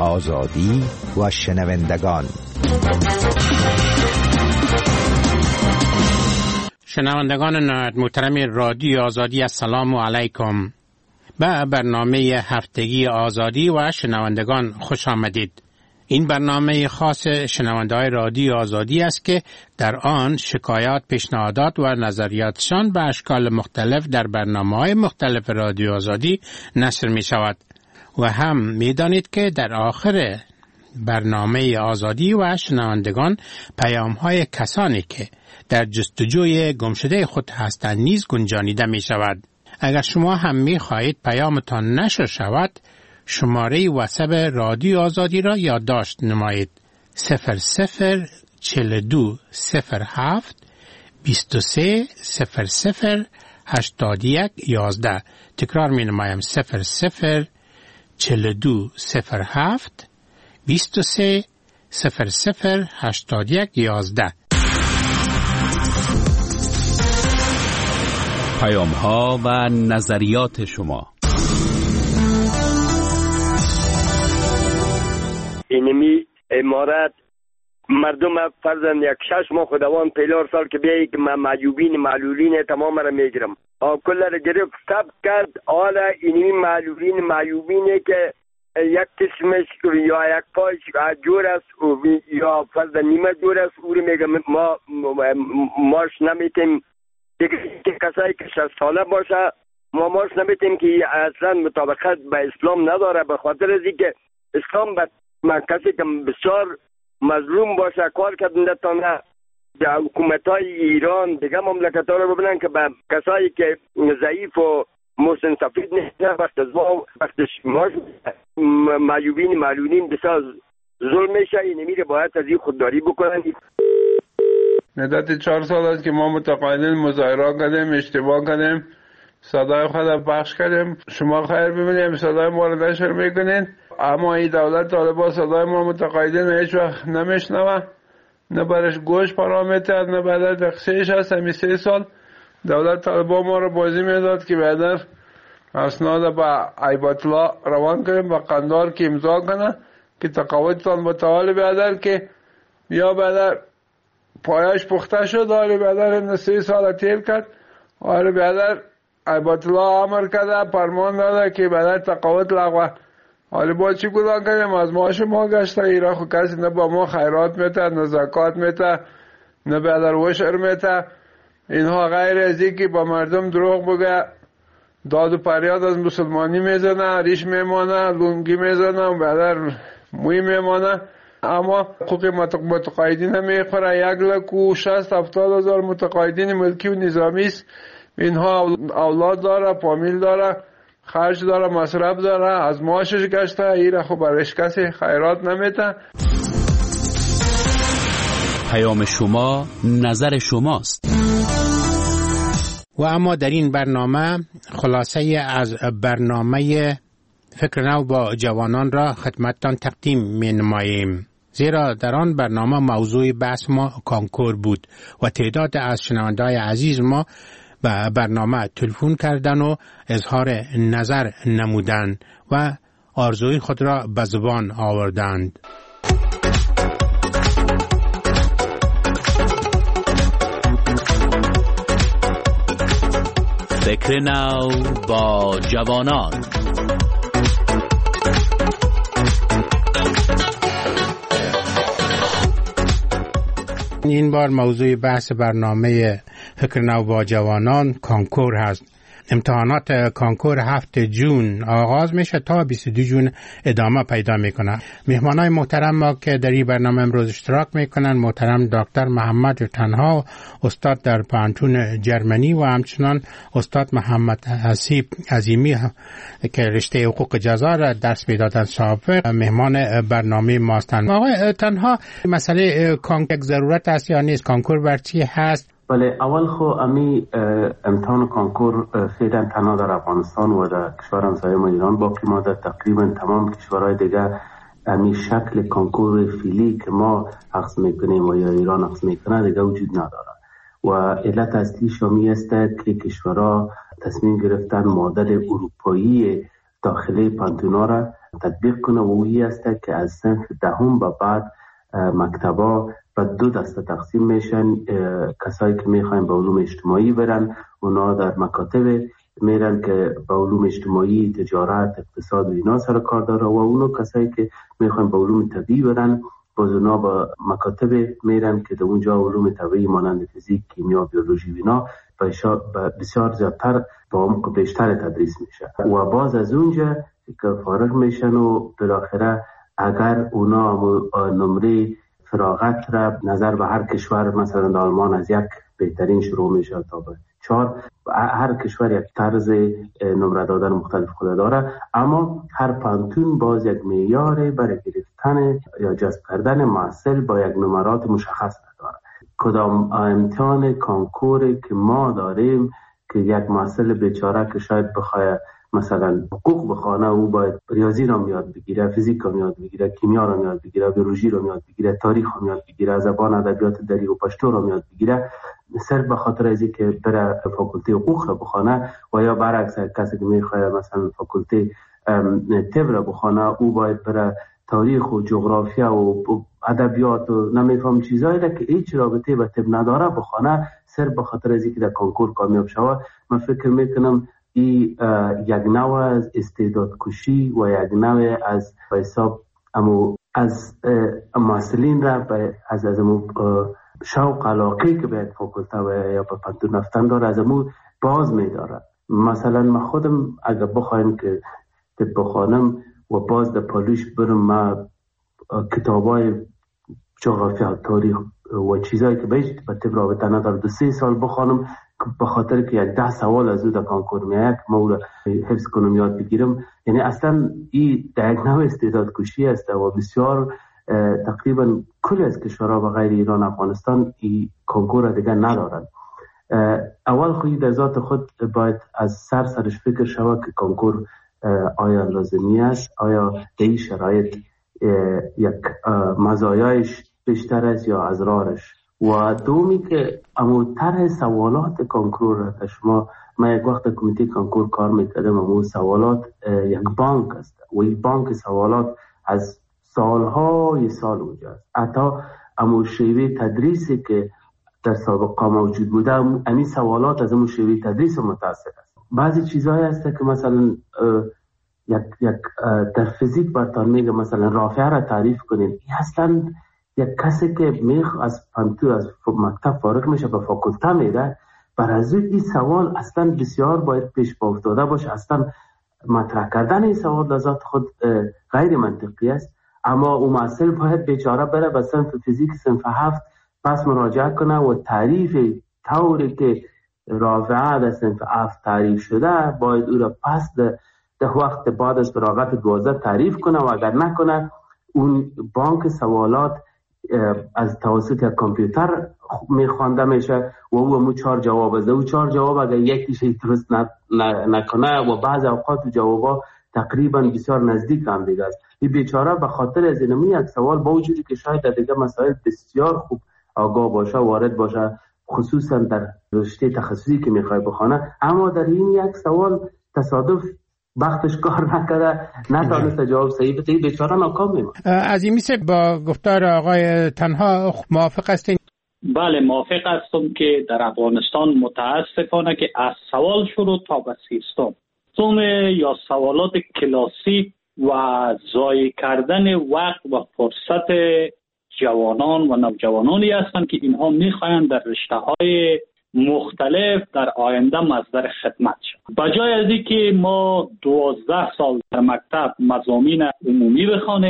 آزادی و شنوندگان. شنوندگان محترم رادیو آزادی، السلام علیکم. به برنامه هفتگی آزادی و شنوندگان خوش آمدید. این برنامه خاص شنونده‌های رادیو آزادی است که در آن شکایات، پیشنهادات و نظریاتشان به اشکال مختلف در برنامه‌های مختلف رادیو آزادی نشر می شود. و هم می دانید که در آخر برنامه آزادی و شنوندگان پیام‌های کسانی که در جستجوی گمشده خود هستند نیز گنجانیده می شود. اگر شما هم می خواهید پیامتان نشر شود، شماره واتساپ رادیو آزادی را یادداشت نمایید: 004207 23008111. تکرار می نمایم: 004207 23008111. پیام ها و نظریات شما. اینمی امارت مردم فرزند یک 6 ماه خداوند پیلار سال که بیایی که من معیوبین معلولین تمام را میگیرم کل را گرفت سب کرد. حالا اینمی معیوبینه که یک قسمش یا یک پایش جور است یا فرزند نیمه جور است او رو میگم ماش نمیتیم دیگه کسایی که 60 ساله باشه ما ماش نمیتیم که اصلا مطابقت به اسلام نداره، به خاطر از اینکه اسلام من کسی که بسیار مظلوم باشه کار کردن تانه در حکومت‌های ایران دیگه مملکت‌ها رو ببینن که به کسایی که ضعیف و محسن سفید نیستن وقت ماش معیوبین معلولین بسیار ظلم میشه. این میره باید از این خودداری بکنن. مدت 4 سال است که ما متقاعدین مظاهره کردیم، اشتباه کردیم، صدای خود پخش کردیم. شما خیر ببینید صدای ما رو نشر میکنین، اما این دولت طالبان صدای ما متقاعدین هیچ وقت نمیشنوه، نه برش گوش پرامیتر نه بعد تقصیرش هست. همین 3 سال دولت طالبان ما رو بازی میداد که بعد اسناد با ایبت الله روان کنیم با قندار که امضا کنه که تقاعدتان متعال بیادر که یا بعد پایش پخته شد. حالی بعد 3 سال تیر کرد. حالی بعد ایبت الله امر کرده، فرمان داده که بعد تقاعد لغوه. حالی با چی گذار کنیم؟ از معاش ما گشته. ایران خود کسی نه با ما خیرات میته، نه زکات میته، نه بعد وشر میته. اینها غیر از این که با مردم دروغ بگه، داد و پریاد از مسلمانی میزنه، ریش میمانه، لونگی میزنه و بعد موی میمانه. اما حقوق متقاعدین نمیخوره. 1,60,000 متقاعدین ملکی و نظامی است. اینها اولاد داره، فامیل داره، خرج داره، مصرف داره، از معاشش گشته. ایره خب برش کسی خیرات نمیته. پیام شما نظر شماست. و اما در این برنامه خلاصه از برنامه فکر نو با جوانان را خدمتتان تقدیم می نماییم. زیرا در آن برنامه موضوع بحث ما کانکور بود و تعداد از شنونده‌های عزیز ما به برنامه تلفن کردن و اظهار نظر نمودند و آرزوی خود را به زبان آوردند. فکر نو با جوانان. این بار موضوع بحث برنامه فکر نو با جوانان کانکور هست. امتحانات کانکور 7 جون آغاز میشه تا 22 جون ادامه پیدا میکنه. مهمانای محترم ما که در این برنامه امروز اشتراک میکنن محترم دکتر محمد تنها، استاد در پانتون جرمنی، و همچنان استاد محمد حسیب عظیمی که رشته حقوق جزا را درس میدادن سابق مهمان برنامه ما هستند. آقای تنها، مسئله کانکور ضرورت است یا نیست؟ کانکور بر چی هست؟ بله، اول خو امی امتحان کانکور فعلا تنها در افغانستان و در کشور همسایه ما ایران باقی مانده. تقریبا تمام کشورهای دیگه امی شکل کانکور فعلی که ما عکس میکنیم و یا ایران عکس میکنه دیگه وجود نداره و علت اصلی شامی است که کشورها تصمیم گرفتن مدل اروپایی داخلی پانتونا را تطبیق کنه و اویی است که از صنف دهم به بعد مکتبا به دو دسته تقسیم میشن. کسایی که میخواین به علوم اجتماعی برن اونا در مکاتب میرن که به علوم اجتماعی، تجارت، اقتصاد و اینا سر کار داره و اونو کسایی که میخواین به علوم طبیعی برن باز اونا به مکاتب میرن که در اونجا علوم طبیعی مانند فیزیک، کیمیا، بیولوژی و اینا بسیار زیادتر با عمق بیشتر تدریس میشه و باز از اونجا که فارغ میشن و بالاخره اگر اونا نمره فراغت را نظر به هر کشور، مثلا در آلمان از یک بهترین شروع میشه تا به 4. هر کشور یک طرز نمره دادن مختلف خود داره، اما هر پانتون باز یک معیار برای گرفتن یا جذب کردن محصل با یک نمرات مشخص داره. کدام امتحان کانکوری که ما داریم که یک محصل بیچاره که شاید بخواد مثلا حقوق بخونه، او باید ریاضی رو یاد بگیره، فیزیک رو یاد بگیره، کیمیا رو یاد بگیره، بیولوژی رو یاد بگیره، تاریخ رو یاد بگیره، زبان ادبیات دری و پشتو رو یاد بگیره، صرف به خاطر از اینکه بره فاکولته حقوق رو بخونه و یا برعکس کسی که میخواد مثلا فاکولته طب رو بخونه، او باید بره تاریخ و جغرافیا و ادبیات و نمیفهم چیزایی که هیچ رابطه به طب نداره بخونه، صرف به خاطر از اینکه در کنکور کامیاب شود. من فکر میکنم این یک نوع از استعداد کشی و یک نوع از حساب از محصلین را از شوق علاقه که به یک فاکولته و یا به پانتون رفتن داره از امو باز میداره. مثلا من خودم اگر بخوایم که طب بخوانم و باز در پالوش برم ما کتابای جغرافیا، تاریخ و چیزایی که بهش به طب رابطه نداره 2-3 سال بخوانم به خاطر که یک 10 سوال از او در کانکور میاد ما او را حفظ کنم یاد بگیرم. یعنی اصلا این در یک نوع استعداد کشی است و بسیار تقریبا کل از کشورها و غیر ایران افغانستان این کانکور دیگه ندارن. اول خودی در ذات خود باید از سرش فکر شود که کانکور آیا لازمی است، آیا در این شرایط یک مزایایش بیشتر است یا اضرارش. و دومی که طرح سوالات کانکور را شما، من یک وقت کمیته کانکور کار میکردم، سوالات یک بانک است و این بانک سوالات از سالهای سال اونجا است. حتی شیوه تدریسی که در سابقه موجود بوده امی سوالات از شیوه تدریس متأثر است. بعضی چیزایی هست که مثلا یک در فیزیک براتون میگه مثلا رافعه را تعریف کنین، این اصلا یک کسی که از مکتب فارغ میشه به فاکولته میره، بر از این سوال اصلا بسیار باید پیش با افتاده باشه. اصلا مطرح کردن این سوال در ذات خود غیر منطقی است، اما اون محصل باید بیچاره بره به صنف فیزیک صنف 7 پس مراجعه کنه و تعریف طوری که رافعه در صنف 7 تعریف شده باید او را پس در وقت بعد از فراغت 12 تعریف کنه و اگر نکنه اون بانک سوالات از توسط یک کامپیوتر میخوانده میشه و او 4 جواب است. او 4 جواب اگر یکیش درست نکنه و بعض اوقات جوابا تقریبا بسیار نزدیک هم دیگه است. این بیچاره به خاطر از اینمی یک سوال با وجودی که شاید در دیگه مسائل بسیار خوب آگاه باشه، وارد باشه، خصوصا در رشته تخصصی که میخوای بخونه، اما در این یک سوال تصادف وقتش کار نکرده نتونسته جواب صحیح بده، بیچاره ناکام میمونه. از این میشه با گفتار آقای تنها موافق هستین؟ بله موافق هستم که در افغانستان متاسفانه که از سوال شروع تا به سیستم یا سوالات کلاسیک و ضایع کردن وقت و فرصت جوانان و نوجوانانی هستند که اینها میخواهند در رشته‌های مختلف در آینده مصدر خدمت شد. بجای از اینکه ما 12 سال در مکتب مضامین عمومی بخوانیم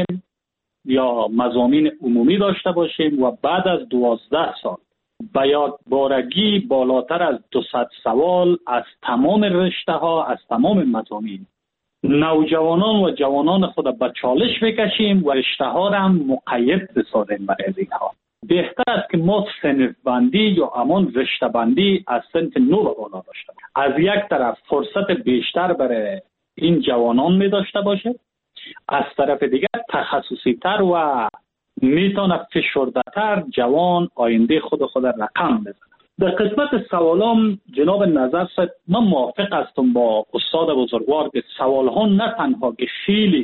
یا مضامین عمومی داشته باشیم و بعد از 12 سال به یادبارگی بالاتر از 200 سوال از تمام رشته ها، از تمام مضامین، نوجوانان و جوانان خود به چالش بکشیم و رشته ها را هم مقید بسازیم برای اینها. بهتر است که ما صنف بندی یا همان رشته بندی از صنف 9 به بالا داشته باشیم. از یک طرف فرصت بیشتر برای این جوانان می داشته باشه، از طرف دیگر تخصصی تر و میتونه فشرده تر جوان آینده خود رقم بزنه. در قسمت سوالام جناب نظر من موافق هستم با استاد بزرگوار که سوال ها نه تنها که خیلی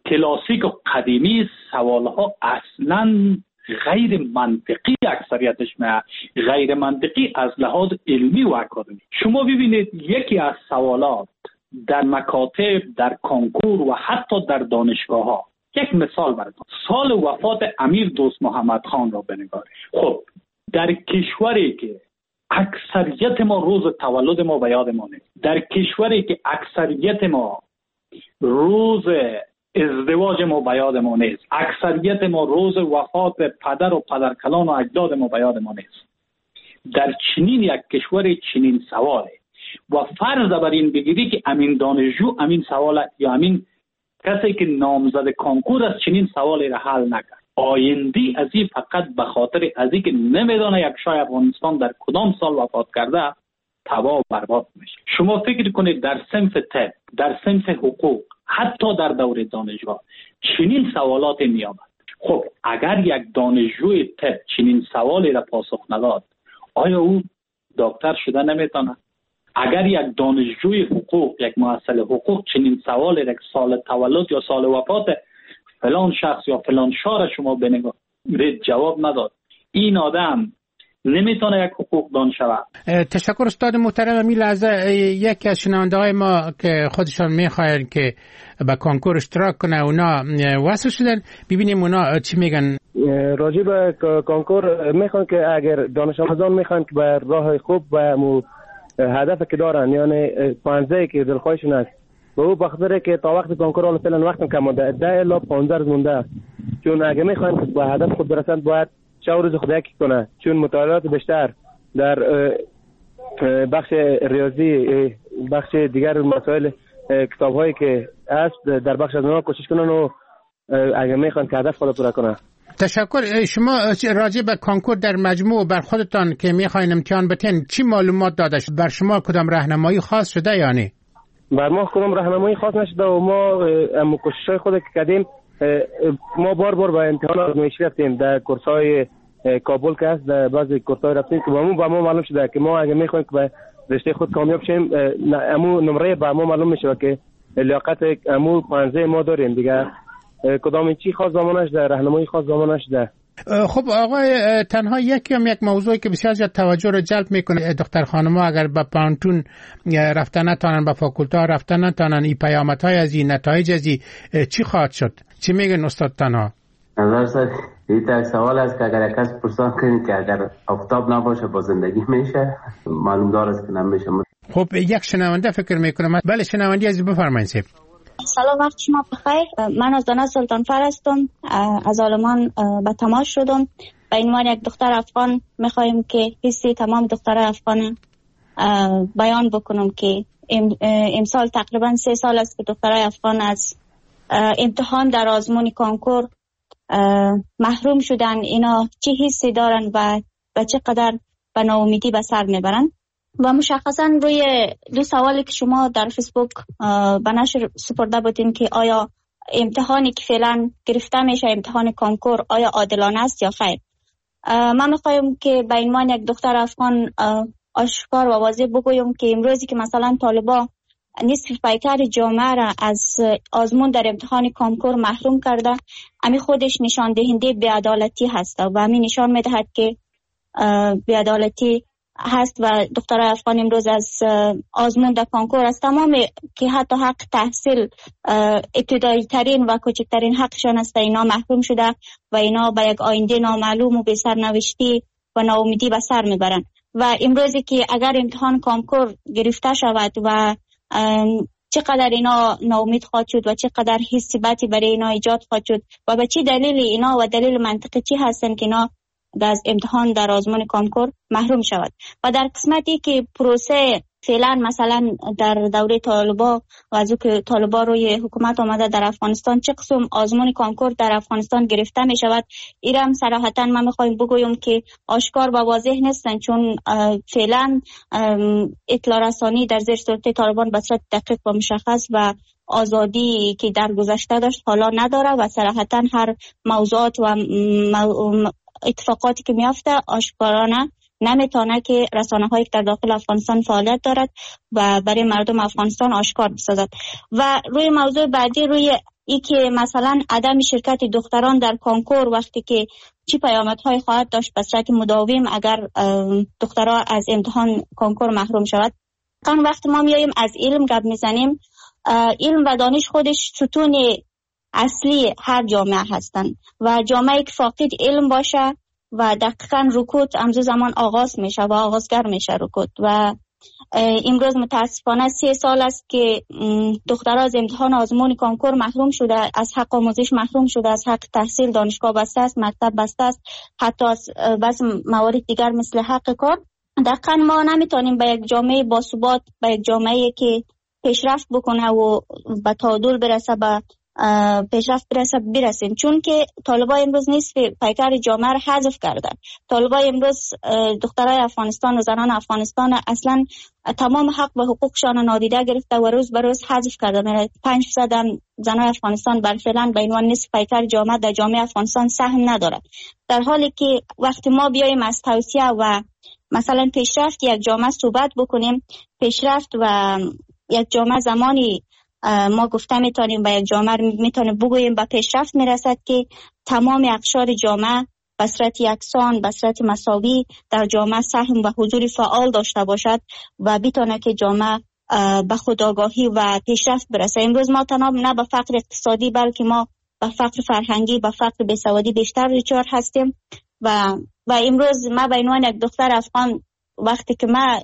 کلاسیک و قدیمی سوالها اصلا غیر منطقی، اکثریتش غیر منطقی از لحاظ علمی و اکادمی. شما ببینید یکی از سوالات در مکاتب، در کنکور و حتی در دانشگاه ها، یک مثال براتون، سال وفات امیر دوست محمد خان را بنگارید. خب در کشوری که اکثریت ما روز تولد ما به یاد ما نیست، در کشوری که اکثریت ما روز ازدواج ما به یاد ما نیست، اکثریت ما روز وفات پدر و پدرکلان و اجداد ما به یاد ما نیست، در چنین یک کشور چنین سواله و فرض بر این بگیری که امین دانشجو امین سوال یا امین کسی که نامزد کنکور است چنین سوالی را حل نکرد، آیندی از این فقط به خاطر از این که نمیدانه یک شاه افغانستان در کدام سال وفات کرده تباه و برباد میشه. شما فکر کنید در صنف طب، در صنف حقوق، حتی در دوره دانشگاه چنین سوالات میآمد. خب اگر یک دانشجوی طب چنین سوالی را پاسخ نداد، آیا او دکتر شده نمیتونه؟ اگر یک دانشجوی حقوق، یک مؤسسه حقوق چنین سوالی را سال تولد یا سال وفات فلان شخص یا فلان شاه شما بنگارید جواب نداد، این آدم نمیتونه یک حقوق دان شود. تشکر استاد محترم. می لحظه یکی از شنونده های ما که خودشان میخواین که با کنکور اشتراک کنه اونا وصل شدن، ببینیم اونا چی میگن. راجع به کنکور میخوان که اگر دانش آموزان میخوان که به راه خوب و هدف که دارن، یعنی پانزه که دلخواهشون است و او بخاطر که تا وقت کنکور حالا فعلا وقتم کم مونده 10 الی 15 روز مونده، چون اگه میخوان که به هدف خود برسند باید شب روز خود یکی کنه، چون مطالعات بیشتر در بخش ریاضی، بخش دیگر مسائل کتاب هایی که هست در بخش از اونها کوشش کنن و اگه میخوان که هدف خود پورا کنه. تشکر. شما راجع به کنکور در مجموع بر خودتان که میخواین امتحان بتین چی معلومات داده شد؟ بر شما کدام راهنمایی خاص شده یا نه؟ بر ما کدام راهنمایی خاص نشده و ما کوشش‌های خود که کردیم، ما بار به امتحان آزمایشی رفتیم در کورس‌های کابل که هست، در بعضی کورس‌های رفتیم که با ما معلوم شده که ما اگه میخوایم که به رشته خود کامیاب شیم، امو نمره با ما معلوم میشه که لیاقت امو پانزه ما داریم دیگه. کدام چی خاص زمانش در راهنمایی خاص زمانش ده. خب آقای، تنها یک موضوعی که بسیار زیاد توجه رو جلب میکنه، دختر خانم‌ها اگر به پانتون رفتن نتونن، به فاکولته رفتن نتونن، این پیامدهای از این، نتایج از این چی خواهد شد؟ چی میگن استاد تنها؟ نظر این سوال است که اگر کس پرسان کنید که اگر آفتاب نباشه با زندگی میشه، معلوم دار است که نمیشه. خب یک شنونده فکر میکنم. بله شنوندی عزیز بفرمایید. سلام، وقت شما بخیر. من از دانش سلطانفر هستم، از آلمان به تماس شدم. به عنوان یک دختر افغان میخوایم که حسی تمام دخترای افغان بیان بکنم که امسال تقریبا 3 سال است که دخترای افغان از امتحان در آزمون کنکور محروم شدن. اینا چه حسی دارن و چقدر به ناامیدی به سر میبرن؟ و مشخصا روی 2 سوالی که شما در فیسبوک به نشر سپرده بودین که آیا امتحانی که فعلا گرفته میشه، امتحان کنکور، آیا عادلانه است یا خیر، من میخوایم که به عنوان یک دختر افغان آشکار و واضح بگویم که امروزی که مثلا طالبا نصف پیکر جامعه را از آزمون در امتحان کنکور محروم کرده، امی خودش نشان دهنده بی‌عدالتی هست و امی نشان میدهد که بی‌عدالتی هست و دخترای افغان امروز از آزمون در کنکور از تمام که حتی حق تحصیل ابتدایی ترین و کوچکترین حقشان است اینا محروم شده و اینا به یک آینده نامعلوم و به سرنوشتی و ناامیدی به سر میبرن. و امروزی که اگر امتحان کنکور گرفته شود و چقدر اینا ناامید خواهد شد و چقدر حس بدی برای اینا ایجاد خواهد شد و به چه دلیل اینا و دلیل منطقی چی هستن که اینا از امتحان در آزمون کنکور محروم شود. و در قسمتی که پروسه فعلا مثلا در دوره طالبا و از که طالبا روی حکومت آمده در افغانستان چه قسم آزمون کنکور در افغانستان گرفته می شود، ایرم صراحتا من میخوایم بگویم که آشکار و واضح نیستن، چون فعلا اطلاع رسانی در زیر سلطه طالبان به صورت دقیق و مشخص و آزادی که در گذشته داشت حالا نداره و صراحتا هر موضوعات و اتفاقاتی که میافته آشکارانه نمیتونه که رسانه‌هایی که در داخل افغانستان فعالیت دارد و برای مردم افغانستان آشکار بسازد. و روی موضوع بعدی، روی ای که مثلا عدم شرکت دختران در کنکور وقتی که چی پیامدهای خواهد داشت به صورت مداوم اگر دخترها از امتحان کنکور محروم شود. وقتی ما میاییم از علم گپ میزنیم، علم و دانش خودش ستون اصلی هر جامعه هستند و جامعه که فاقد علم باشه و دقیقاً رکود امروز زمان آغاز میشه و آغازگر میشه رکود. و امروز متاسفانه 3 سال است که دخترها از امتحان آزمون کنکور محروم شده، از حق آموزش محروم شده، از حق تحصیل، دانشگاه بسته است، مکتب بسته است، حتی از بعض موارد دیگر مثل حق کار. دقیقاً ما نمیتونیم به یک جامعه باثبات، به یک جامعه که پیشرفت بکنه و به تعادل برسه، به پیشرفت برسیم، چون که طالبان امروز نصف پیکر جامعه را حذف کردن. طالبان امروز دخترای افغانستان و زنان افغانستان اصلا تمام حق و حقوقشان نادیده گرفته و روز به روز حذف کردن. 5% زنان افغانستان فعلا به عنوان نصف پیکر جامعه در جامعه افغانستان سهم ندارد، در حالی که وقتی ما بیایم از توسعه و مثلا پیشرفت یک جامعه صحبت بکنیم، پیشرفت و یک جامعه زمانی ما گفته میتونیم به یک جامعه میتونیم بگوییم به پیشرفت میرسد که تمام اقشار جامعه به صورت یکسان، به صورت مساوی در جامعه سهم و حضور فعال داشته باشد و بتونه که جامعه به خودآگاهی و پیشرفت برسه. امروز ما تنها نه به فقر اقتصادی بلکه ما به فقر فرهنگی، به فقر بیسوادی بیشتر دچار هستیم و امروز ما به عنوان یک دختر افغان وقتی که من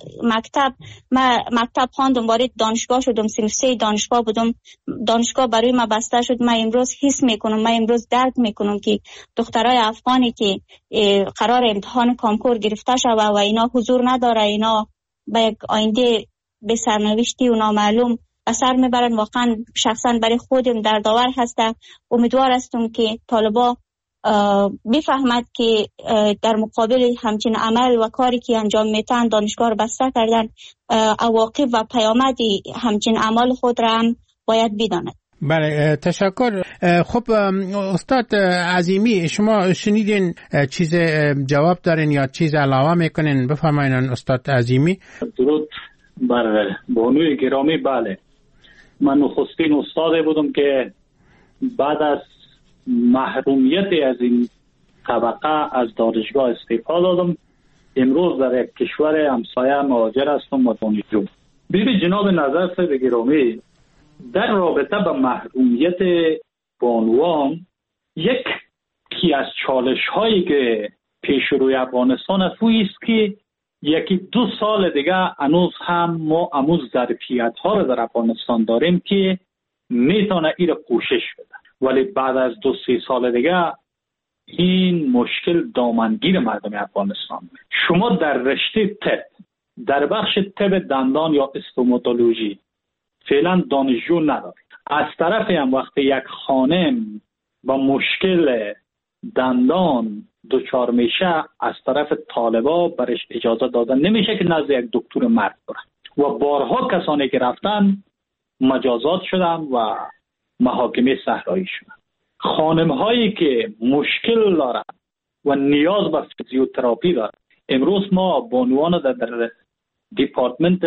مکتب خواندم، وارد دانشگاه شدم، سنف 3 دانشگاه بودم، دانشگاه برای ما بسته شد، من امروز حس میکنم، من امروز درک میکنم که دخترای افغانی که قرار امتحان کنکور گرفته شده و اینا حضور نداره، اینا به یک آینده به سرنوشتی و نامعلوم اثر میبرن. واقعا شخصا برای خودم دردآور هسته. امیدوار هستم که طالبا بفهمد که در مقابل همچین عمل و کاری که انجام میتن دانشگاه رو بسته کردن، عواقب و پیامد همچین عمل خود را هم باید بداند. بله، تشکر. خب استاد عظیمی، شما شنیدین چیز جواب دارین یا چیز علاوه میکنین؟ بفرمایین استاد عظیمی. درود بر بانوی گرامی. بله، من نخستین استاد بودم که بعد از محرومیت از این طبقه از دانشگاه استعفا دادم. امروز در یک کشور همسایه مهاجر هستم و دانشجو. ببین جناب نظر صاحب گرامی، در رابطه با محرومیت بانوان، یکی از چالش هایی که پیش روی افغانستان است که 1-2 سال دیگه هنوز هم ما هنوز ظرفیت ها رو در افغانستان داریم که میتونه این رو پوشش بده، ولی بعد از 2-3 سال دیگه این مشکل دامنگیر مردم افغانستان. شما در رشته طب، در بخش طب دندان یا استوماتولوژی فعلا دانشجو ندارید. از طرف هم وقتی یک خانم با مشکل دندان دچار میشه، از طرف طالبا برش اجازه دادن نمیشه که نزد یک دکتر مرد بره و بارها کسانی که رفتن مجازات شدن و محاکمه صحرایی شدن. خانم هایی که مشکل دارن و نیاز به فیزیوتراپی دارن، امروز ما بانوان در دیپارتمنت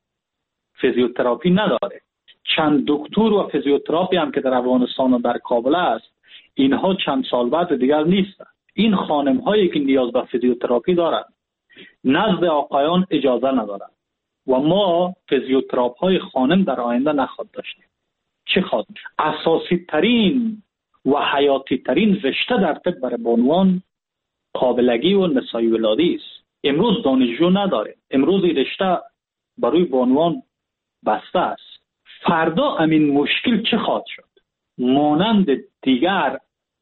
فیزیوتراپی نداره. چند دکتر و فیزیوتراپی هم که در افغانستان و در کابل است، اینها چند سال بعد دیگر نیستن. این خانم هایی که نیاز به فیزیوتراپی دارن نزد آقایان اجازه ندارن و ما فیزیوتراپ های خانم در آینده نخواهد داشتیم. چه خواهد؟ اساسی ترین و حیاتی ترین رشته در طب برای بانوان قابلگی و نسایی ولادی است. امروز دانشجو نداره، امروز این رشته برای بانوان بسته است. فردا همین مشکل چه خواهد شد؟ مانند دیگر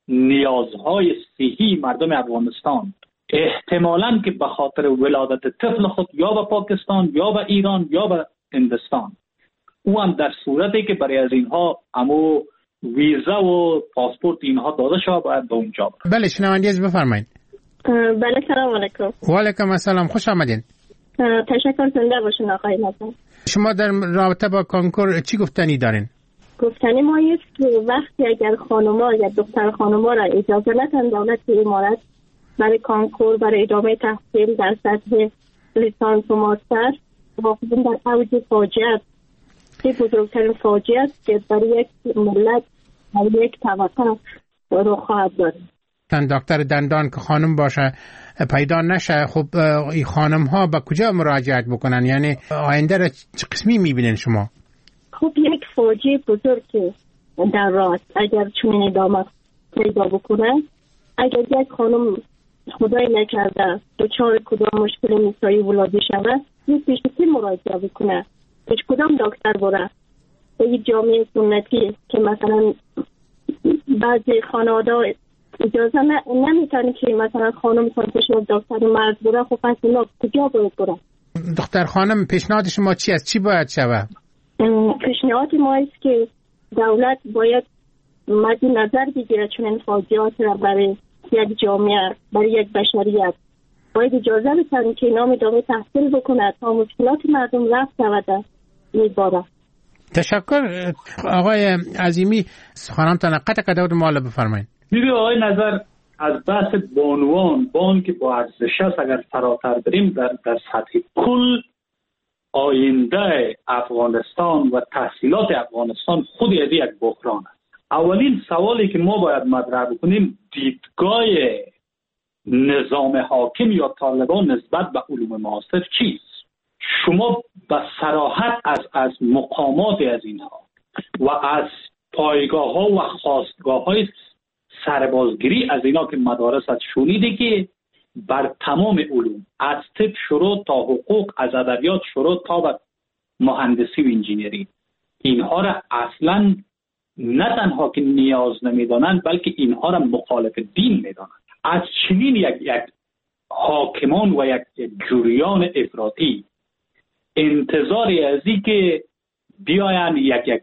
نیازهای صحی مردم افغانستان احتمالاً که به خاطر ولادت طفل خود یا به پاکستان یا به ایران یا به هندوستان، او هم در صورتی که برای از اینها امو ویزا و پاسپورت اینها داده شود باید به اونجا برد. بله، شنونده عزیز بفرمایید. بله، سلام علیکم. و علیکم السلام، خوش آمدین. تشکر، زنده باشین آقای نظر. شما در رابطه با کنکور چی گفتنی دارین؟ گفتنی ما است که وقتی اگر خانوما یا دختر خانوما را اجازه ندن دولت امارات برای کنکور، برای ادامه تحصیل در سطح لیسانس و ماستر، واقعا در اوج فاجعه است. این بزرگترین فاجعه است که برای یک ملت یک طبقه رو خواهد دارد. دکتر دندان که خانم باشه پیدا نشه، خب این خانم ها به کجا مراجعت بکنن؟ یعنی آینده را چه قسمی میبینین شما؟ خب یک فاجعه بزرگ که در راه اگر چون ادامه پیدا بکنه، اگر یک خانم خدای نکرده دچار کدام مشکل نسایی ولادی شود، یک پیشکی مراجعه بکنه، هیچ کدام دکتر بره. به یک جامعه سنتی که مثلا بعضی خانواده اجازه نمیتونه که مثلا خانم پیش دکتر مرد بره، خب پس اونا کجا باید بره؟ دختر خانم پیشنهاد شما چی است؟ چی باید شود؟ پیشنهاد ما است که دولت باید مد نظر بگیره چون این فاجعات را برای یک جامعه، برای یک بشریت باید اجازه بکنه که نام ادامه تحصیل بکنه تا مشکلات مردم رفع شود. میباره. تشکر آقای عظیمی. سخنانتان قطع قدر مالا بفرمایید. میبینید آقای نظر، از بحث بانوان که با ارزش است اگر فراتر بریم در سطح کل آینده افغانستان و تحصیلات افغانستان خود از یک بحران است. اولین سوالی که ما باید مطرح بکنیم دیدگاه نظام حاکم یا طالبان نسبت به علوم معاصر چیست؟ شما به صراحت از مقامات از اینها و از پایگاه ها و خواستگاه های سربازگیری از اینا که مدارس شنیده که بر تمام علوم از طب شروع تا حقوق، از ادبیات شروع تا به مهندسی و انجینری، اینها را اصلا نه تنها که نیاز نمیدانند بلکه اینها را مخالف دین میدانند. از چنین یک حاکمان و یک جریان افراطی انتظاری از این که بیاین یک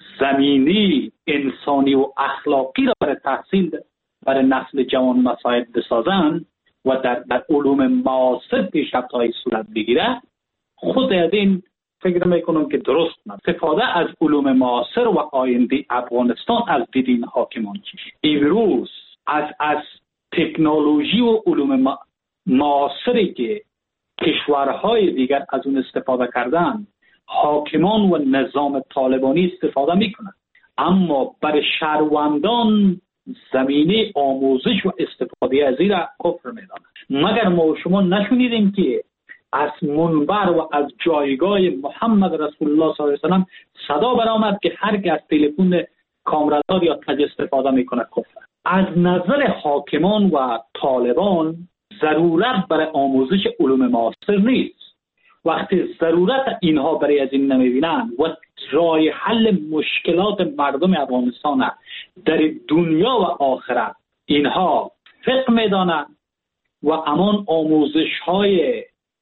زمینی انسانی و اخلاقی را برای تحصیل برای نسل جوان مساعد بسازند و در علوم معاصر پیشرفت‌های صورت بگیره، خود از این فکر میکنم که درست است. استفاده از علوم معاصر و آینده افغانستان از دید این حاکمان چیست؟ امروز از تکنولوژی و علوم معاصری که کشورهای دیگر از اون استفاده کردن، حاکمان و نظام طالبانی استفاده میکنند، اما برای شهروندان زمینه آموزش و استفاده از این را کفر میدانند. مگر ما و شما نشنیدیم که از منبر و از جایگاه محمد رسول الله صلی الله علیه و سلم صدا برآمد که هر کی از تلفن کامرادار یا تج استفاده میکنه کفر. از نظر حاکمان و طالبان ضرورت برای آموزش علوم معاصر نیست. وقتی ضرورت اینها برای از این نمیبینن و راه حل مشکلات مردم افغانستان در دنیا و آخرت اینها فقه میدانن و امان آموزش های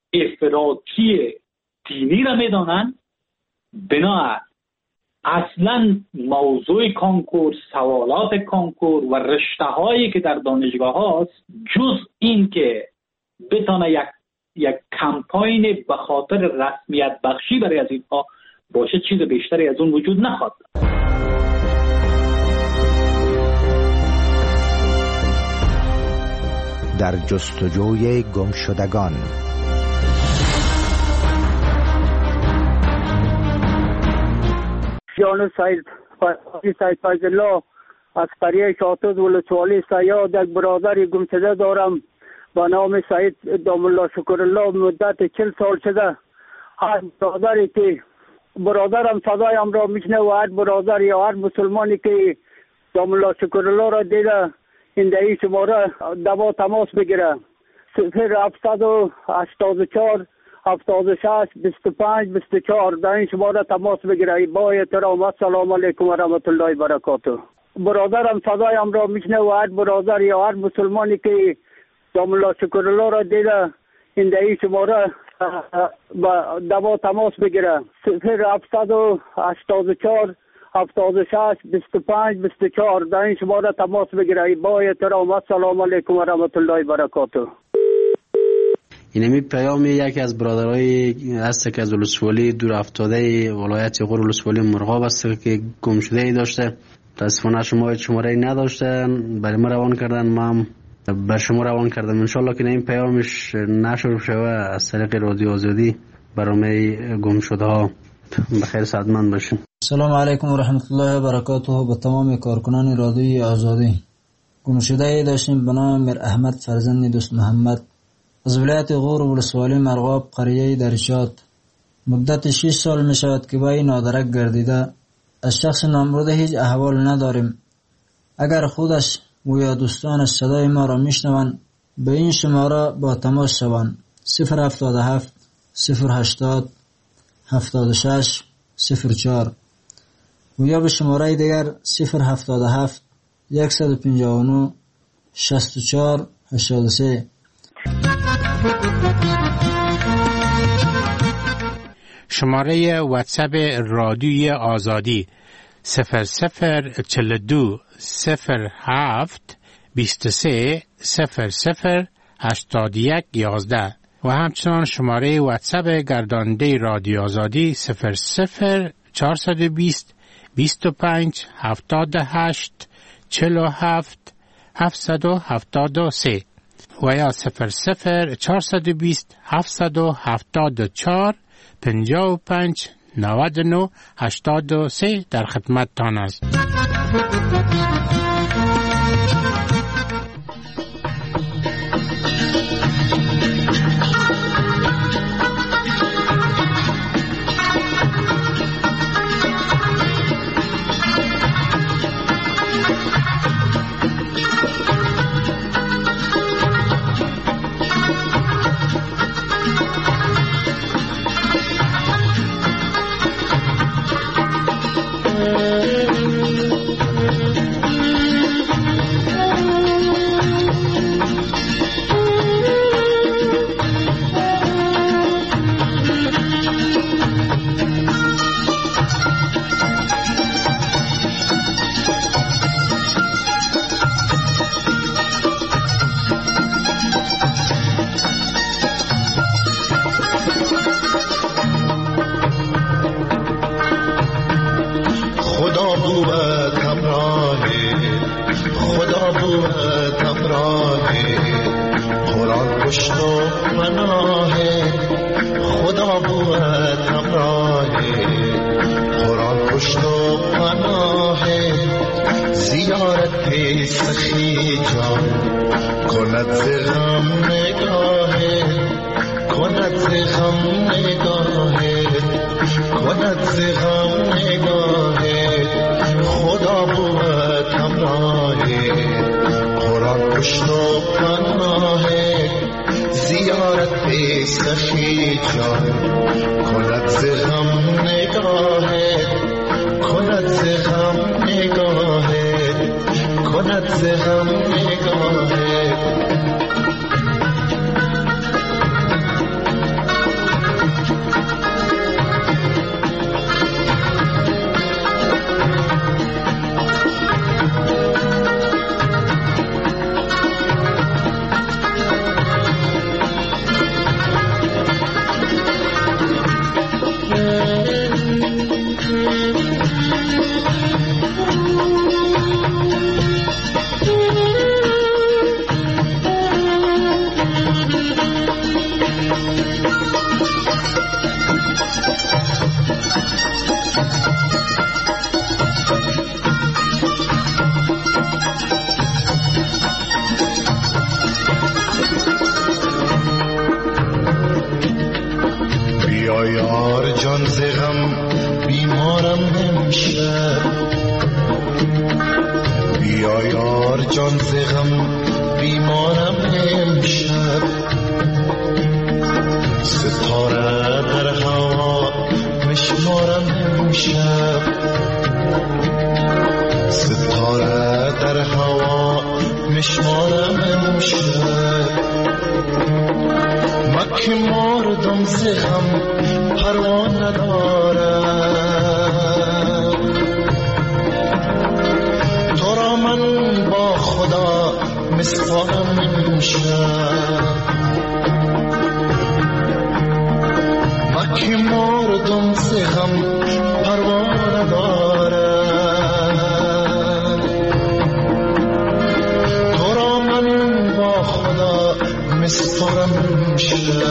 افراطی دینی را میدانن، بنابراین اصلا موضوع کانکور، سوالات کانکور و رشته هایی که در دانشگاه هاست جز این که بتانه یک کمپاین به خاطر رسمیت بخشی برای از اینها باشه، چیز بیشتری از اون وجود نخواهد. در جستجوی گمشدگان. جان سید فیض الله از قریه شاطوز ولسوالی سیاد یک برادر گمشده دارم با نام سید دام الله شکر الله. مدت 40 سال شده هر برادری که برادرم صدایم را میشنه و هر برادر یا هر مسلمانی که دام الله شکر الله را دیده این دهی شماره دوا تماس بگیره 0784 76 25 24 در این شماره تماس بگیره. با احترام السلام علیکم و رحمت الله و برکاته. برادرم صدایم را میشنه و هر برادر یا هر مسلمانی که دام الله شکر الله را دیده این دهی شماره دوا تماس بگیره 0784 76 25 24 در این شماره تماس بگیره. با احترام السلام علیکم و رحمت الله و برکاته. اینمی پیام یکی از برادرای هست که از ولسوالی دور افتاده ولایت غور ولسوالی مرغاب است که گم شده ای داشته. متاسفانه شماره ای نداشته، برای ما روان کردن، ما به شما روان کردم. انشالله که این پیامش نشر شوه از طریق رادیو آزادی برای گم شده ها بخیر سعادتمند باشین. سلام علیکم و رحمت الله و برکاته به تمام کارکنان رادیوی آزادی. گمشده داشتیم به نام میر احمد فرزند دوست محمد از ولایت غور و ولسوالی مرغاب قریه درشات. مدت 6 سال می شود که با این نادرک گردیده. از شخص نامبرده هیچ احوال نداریم. اگر خودش و یا دوستانش صدای ما را میشنوند به این شماره با تماس شوند: 077 080 76 04 و یا به شماره دیگر 077 159 64 83. شماره واتساپ رادیوی آزادی 0042 07 23 00 81 11 و همچنان شماره واتساپ گرداننده رادیو آزادی 00 420 25 78 47 773 و یا 00 420 774 55 99 83 در خدمت تان است.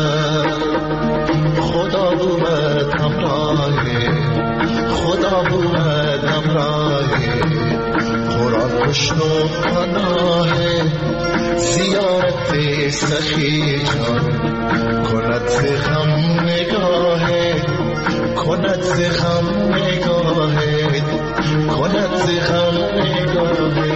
خدا بود پشت و پناه زیارت سخی جان کند ز غم نگاه کند ز غم نگاه کند ز غم نگاه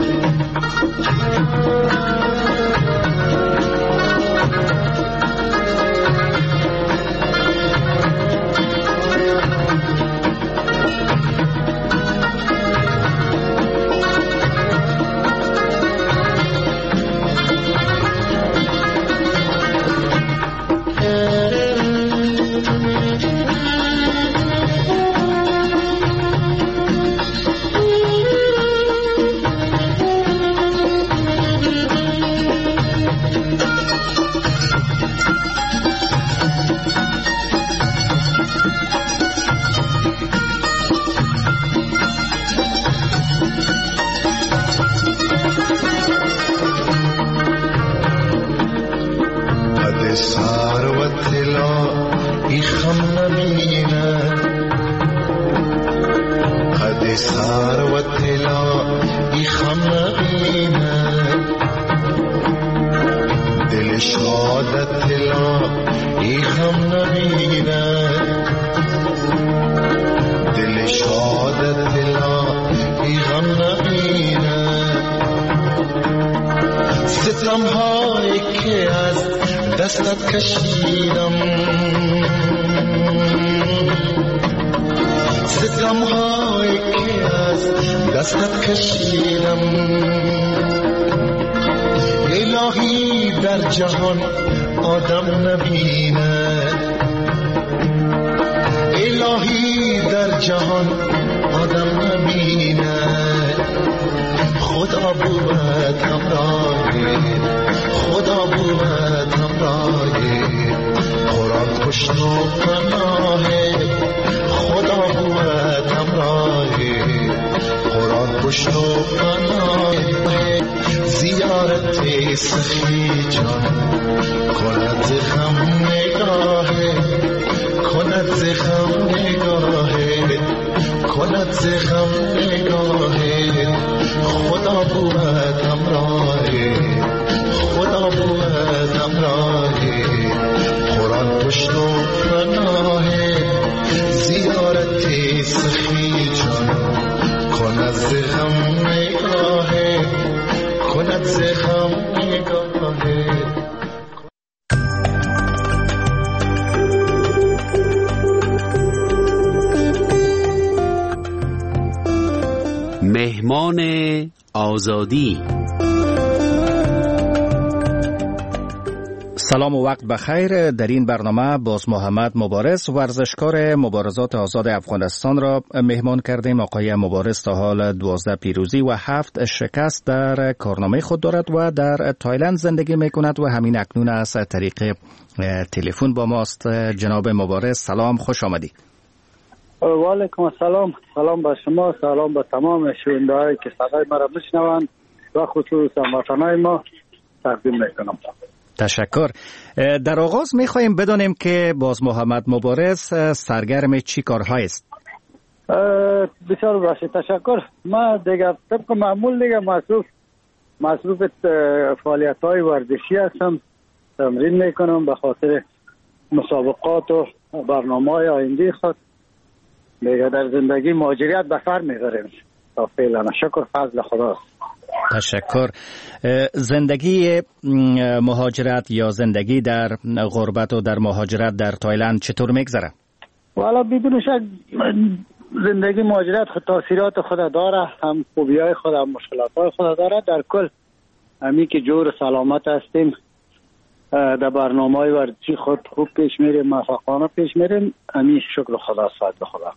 دستت کشیدم ستم‌هایی که از دستت کشیدم الهی در جهان آدم نبیند الهی در جهان آدم نبیند خدا بود همراهی خدا بود همراهی قرآن پشت و پناه خدا بود همراهی قرآن پشت و پناه زیارت سخی جان کند ز غم نگاه کند ز غم نگاه کند ز غم نگاه خدا بود همراهی خدا بود همراهی قرآن پشت و پناه زیارت سخی جان کند ز غم نگاه کند ز غم نگاه مهمان آزادی. سلام و وقت بخیر. در این برنامه باز محمد مبارز ورزشکار مبارزات آزاد افغانستان را مهمان کردیم. آقای مبارز تا حال 12 پیروزی و 7 شکست در کارنامه خود دارد و در تایلند زندگی می کند و همین اکنون از طریق تلفن با ماست. جناب مبارز سلام، خوش آمدی. و علیکم السلام. سلام به شما، سلام به تمام شنونده‌هایی که صدای ما را میشنوند و خصوصا وطنای ما تقدیم میکنم. تشکر. در آغاز میخواهیم بدانیم که باز محمد مبارز سرگرم چی کارهایی است؟ بسیار باشه، تشکر. ما دیگه طبق معمول دیگه مصروف فعالیت‌های ورزشی هستم، تمرین میکنم به خاطر مسابقات و برنامه‌های آینده خود. دیگه در زندگی مهاجرت به سر میبریم تا فعلا. شکر فضل خدا. تشکر. زندگی مهاجرت یا زندگی در غربت و در مهاجرت در تایلند چطور میگذره؟ والا بدون شک زندگی مهاجرت خود تاثیرات خود داره، هم خوبی‌های خود هم مشکلات‌های خود داره. در کل همین که جور سلامت هستیم، در برنامه‌های ورزشی خود خوب پیش میریم، موفقانه پیش میریم. همین شکر خدا، فضل خدا.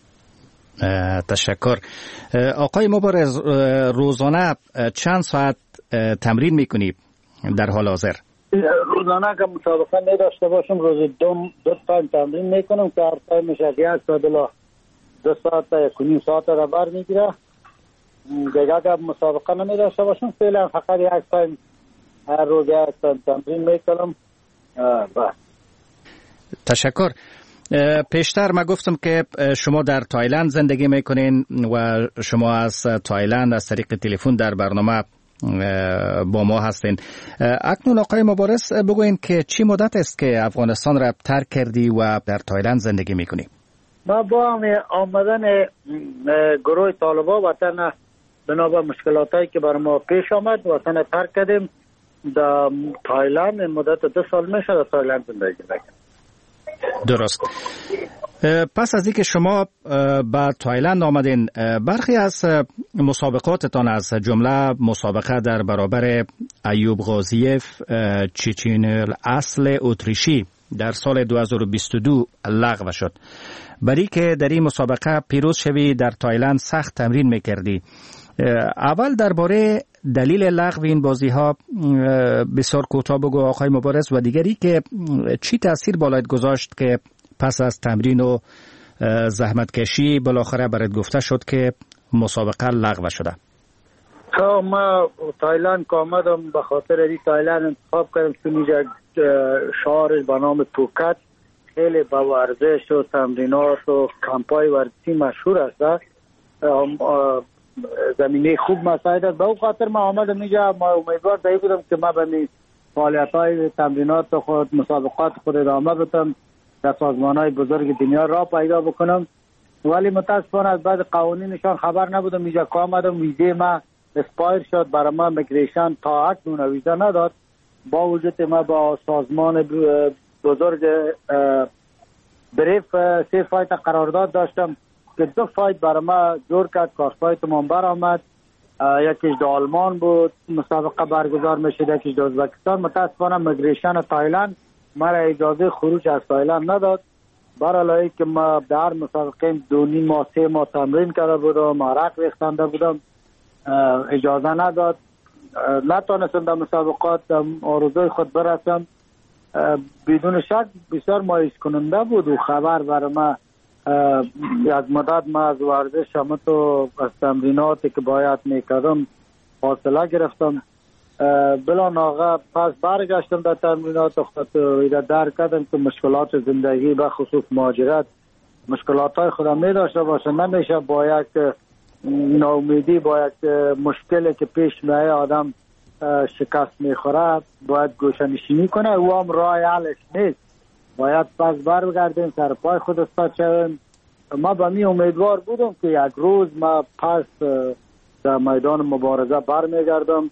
تشکر. آقای مبارز، روزانه چند ساعت تمرین میکنی در حال حاضر؟ روزانه که مسابقه نداشته باشم روز دو تایم تمرین میکنم که هر تایمش از 1 ساعت الی 2 ساعت تا 1.5 ساعت را بر میگیره. دیگه که مسابقه نمیداشته باشم فعلا فقط 1 تایم هر روز 1 تایم تمرین میکنم. تشکر. پیشتر ما گفتم که شما در تایلند زندگی میکنین و شما از تایلند از طریق تلفن در برنامه با ما هستین. اکنون آقای مبارز بگوین که چی مدت است که افغانستان را ترک کردی و در تایلند زندگی میکنی؟ ما با آمدن گروه طالبان وطن بنابر مشکلاتایی که بر ما پیش آمد وطن ترک کردیم. در تایلند مدت 2 سال میشه در تایلند زندگی میکنم. درست. پس از اینکه شما به تایلند آمدین، برخی از مسابقاتتان از جمله مسابقه در برابر ایوب غازیف چچین الاصل اتریشی در سال 2022 لغو شد. برای که در این مسابقه پیروز شوی در تایلند سخت تمرین میکردی. اول درباره دلیل لغو این بازی ها بسیار کوتاه بگو آقای مبارز، و دیگری که چی تاثیر بالایت گذاشت که پس از تمرین و زحمت کشی بالاخره برات گفته شد که مسابقه لغو شده؟ ما تایلند که آمدم به خاطر این تایلند انتخاب کردم که اینجا شهر به نام پوکت خیلی با ورزش و تمرینات و کمپای ورزشی مشهور است. زمینه خوب مساعد است. به اون خاطر ما آمدم اینجا. ما امیدوار دایی بودم که ما به فعالیت‌های تمرینات خود مسابقات خود ادامه بدم، در سازمان‌های بزرگ دنیا را پیدا بکنم، ولی متاسفانه از بعد قوانینشان خبر نبودم. اینجا که آمدم ویزه ما اسپایر شد، برای ما میگریشن تا اکنون ویزا نداد. با وجود ما با سازمان بزرگ بریف 3 فایت قرارداد داشتم که 2 فایت برای ما جور کرد، کار فایت من برآمد. یکیش در آلمان بود مسابقه برگزار میشد، یکیش در ازبکستان. متاسفانه میگریشن تایلند مرا اجازه خروج از تایلند نداد. برای که ما در مسابقه 2.5 ماه 3 ماه تمرین کرده بودم، عرق ریختنده بودم، اجازه نداد. نتونستم در مسابقات آرزوی خود برسم. بدون شک بسیار مایوس کننده بود و خبر برای ما از مدت ما از ورزش تو از تمریناتی که باید میکردم فاصله گرفتم. بلا ناغه پس برگشتم در تمرینات خود درک کردم که مشکلات زندگی به خصوص مهاجرت مشکلات های خودم می داشته باشه. نمیشه با یک ناامیدی با یک مشکلی که پیش میایه آدم شکست میخوره باید گوشه‌نشینی کنه. او هم راه حلش نیست. باید پس برگردیم سر پای خود استاد شویم. ما به می امیدوار بودم که یک روز ما پس در میدان مبارزه برمیگردم،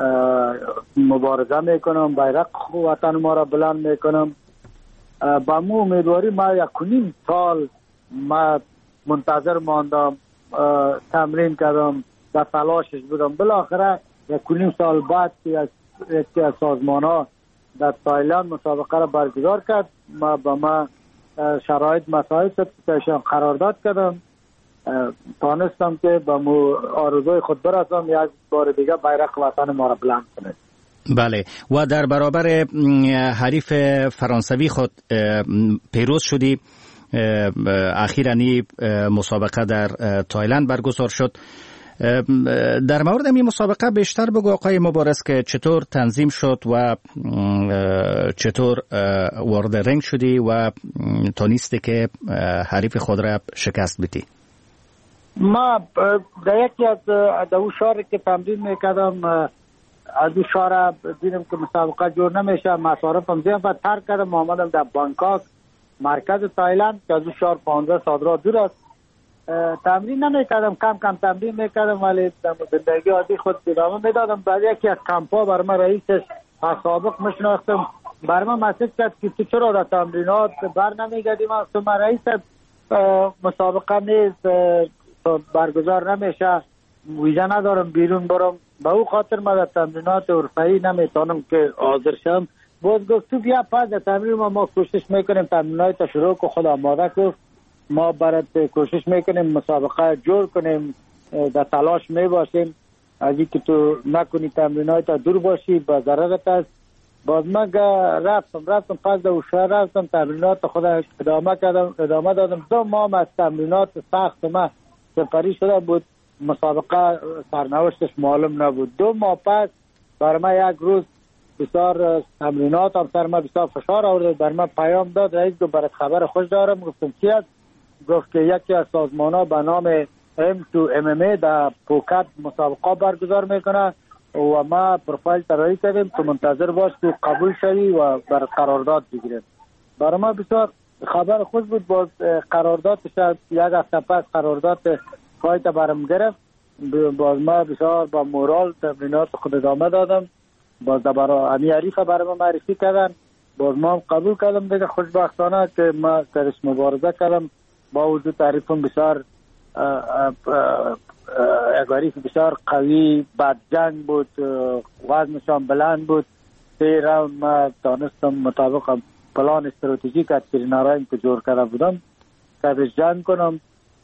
مبارزه میکنم، بیرق وطن ما را بلند میکنم. با مو امیدواری ما 1.5 سال ما منتظر ماندم، تمرین کردم، در تلاشش بودم. بالاخره 1.5 سال بعد که یکی از سازمان ها در تایلند مسابقه را برگزار کرد، ما با ما شرایط مساعد شد قرارداد کردم. تانستم که با آرزوی خود برسم، یک بار دیگه بیرق وطن ما را بلند کنه. بله. و در برابر حریف فرانسوی خود پیروز شدی. اخیراً مسابقه در تایلند برگزار شد. در مورد این مسابقه بیشتر بگو آقای مبارز که چطور تنظیم شد و چطور وارد رنگ شدی و تونستی که حریف خود را شکست بدی؟ ما در یکی از دو شهر که تمرین میکردم، از دو شهر دیدم که مسابقه جور نمیشه، مصارفم زیاد و ترک کردم. آمدم در بانکاک مرکز تایلند که از دو شهر 15 ساعت راه دور است. تمرین نمیکردم، کم کم تمرین میکردم، ولی در زندگی عادی خود ادامه میدادم. بعد یکی از کمپا بر من رئیسش از سابق میشناختم، بر من مسیج کرد که تو چرا در تمرینات بر نمیگردی؟ من رئیس مسابقه نیست، برگزار نمیشه، ویزا ندارم بیرون برم، به او خاطر من در تمرینات حرفه‌ای نمیتونم که حاضر شم. باز گفت تو بیا پس در تمرین ما کوشش میکنیم تمرینات شروع کو خود آماده کو، ما برات کوشش میکنیم مسابقه جور کنیم، در تلاش میباشیم. از اینکه تو نکنی تمرینات دور باشی با ضررت است. باز من رفتم پس در شهر رفتم تمرینات خود ادامه دادم. 2 ماه از تمرینات سخت ما سپری شده بود، مسابقه سرنوشتش معلوم نبود. 2 ماه پس برای من یک روز بسیار تمرینات هم سر ما بسیار فشار آورد. بر من پیام داد رئیس گفت برات خبر خوش دارم. گفتم چی است؟ گفت که یکی از سازمان‌ها به نام M2MMA در پوکت مسابقه برگزار میکنه و ما پروفایل طراحی کردیم تو منتظر باش تو قبول شوی و بر قرارداد بگیریم. برای ما بسیار خبر خوش بود. باز قراردادش یک هفته پس قرارداد فایت برم گرفت. باز ما بسیار با مورال تمرینات خود ادامه دادم. باز برای امی عریف برای ما معرفی کردن. باز ما هم قبول کردم دیگه. خوشبختانه که ما درش مبارزه کردم. با وجود تعریفم بسیار عریف بسیار قوی، بد جنگ بود، وزنشان بلند بود. 3 راوند ما دانستم مطابق پلان استراتژیک از ترینرایم که جور کرده بودم که جنگ کنم.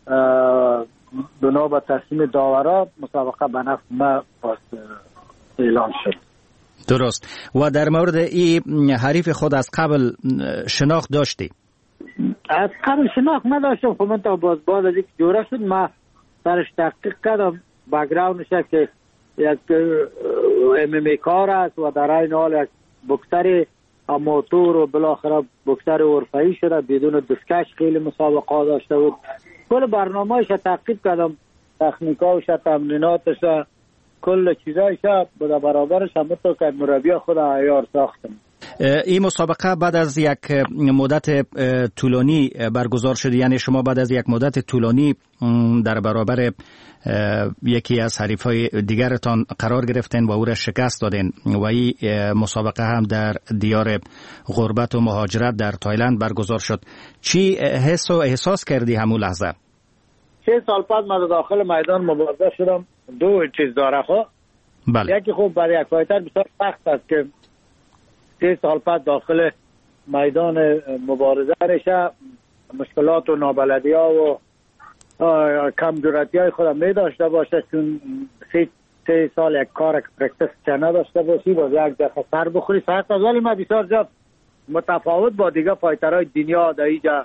بنا به تصمیم داورا مسابقه به نفع ما اعلان شد. درست. و در مورد این حریف خود از قبل شناخت داشتی؟ از قبل شناخت نداشتم. خب من تا باز از یک جوره شد ما سرش تحقیق کردم. بک‌گراندش که یک MMA کار است و در این حال یک بوکسر آماتور و بالاخره بوکسر حرفه‌ای شده بدون دستکش خیلی مسابقه داشته بود. کل برنامه‌اش تحقیق کردم، تکنیکاش، تمریناتش، کل چیزایش به برابرش هم تو که مربی خود عیار ساختم. این مسابقه بعد از یک مدت طولانی برگزار شد، یعنی شما بعد از یک مدت طولانی در برابر یکی از حریفای دیگرتان قرار گرفتین و او را شکست دادین و این مسابقه هم در دیار غربت و مهاجرت در تایلند برگزار شد. چی حس و احساس کردی همون لحظه؟ 6 سال بعد من داخل میدان مبارزه شدم. 2 چیز داره خب. بله. یکی خوب برای یک فایتر بسیار سخت است که 3 سال بعد داخل میدان مبارزه رشه، مشکلات و نابلدی ها و کمجورتی های خودم می داشته باشه، چون 3 سال یک کار پرکتس چه نداشته باشی باز یک دفعه سر بخوری سخت است. ولی من بسیار جا متفاوت با دیگه فایترهای دنیا در اینجا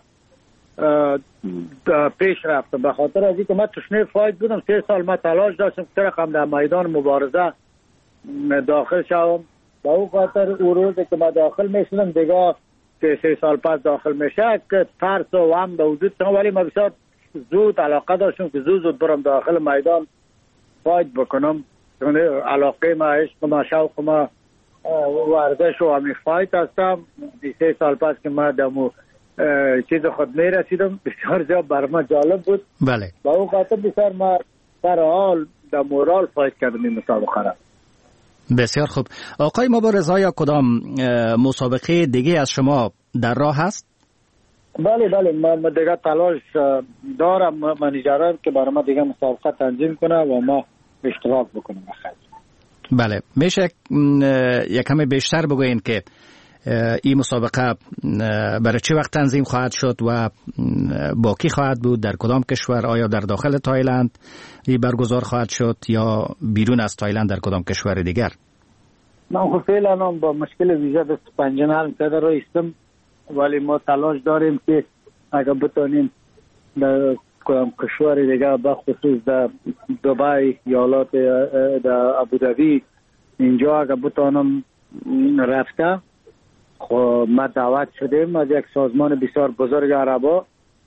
پیش رفتم. به خاطر از اینکه من تشنه فایت بودم. 3 سال من تلاش داشتم که رقم در میدان مبارزه داخل شوم. با اون خاطر اون روزی که ما داخل میشدم دیگه که 3 سال پس داخل میشه که ترس و هم به وجود شما. ولی من بسیار زود علاقه داشتم که زود برم داخل میدان فایت بکنم. علاقه ما، عشق ما، شوق ما ورزش و همین فایت هستم. 3 سال پس که ما دمو چیز خود میرسیدم بسیار زیاد برای ما جالب بود. بله. با اون خاطر بسیار ما سر حال در مورال فایت کردم این مسابقه را. بسیار خوب. آقای مبارز، آیا کدام مسابقه دیگه از شما در راه هست؟ بله ما دیگه تلاش دارم منیجران که برای ما دیگه مسابقه تنظیم کنه و ما اشتراک بکنیم. بله. میشه یک کمی بیشتر بگوین که این مسابقه برای چه وقت تنظیم خواهد شد و با کی خواهد بود، در کدام کشور؟ آیا در داخل تایلند برگزار خواهد شد یا بیرون از تایلند در کدام کشور دیگر؟ من فعلا با مشکل ویزا دست پنجه حل کرده رایستم، ولی ما تلاش داریم که اگر بتونیم در کدام کشور دیگر بخصوص در دبی، ایالات در ابوظبی اینجا اگر بتونم رفته. خب ما دعوت شدیم از یک سازمان بسیار بزرگ عربا.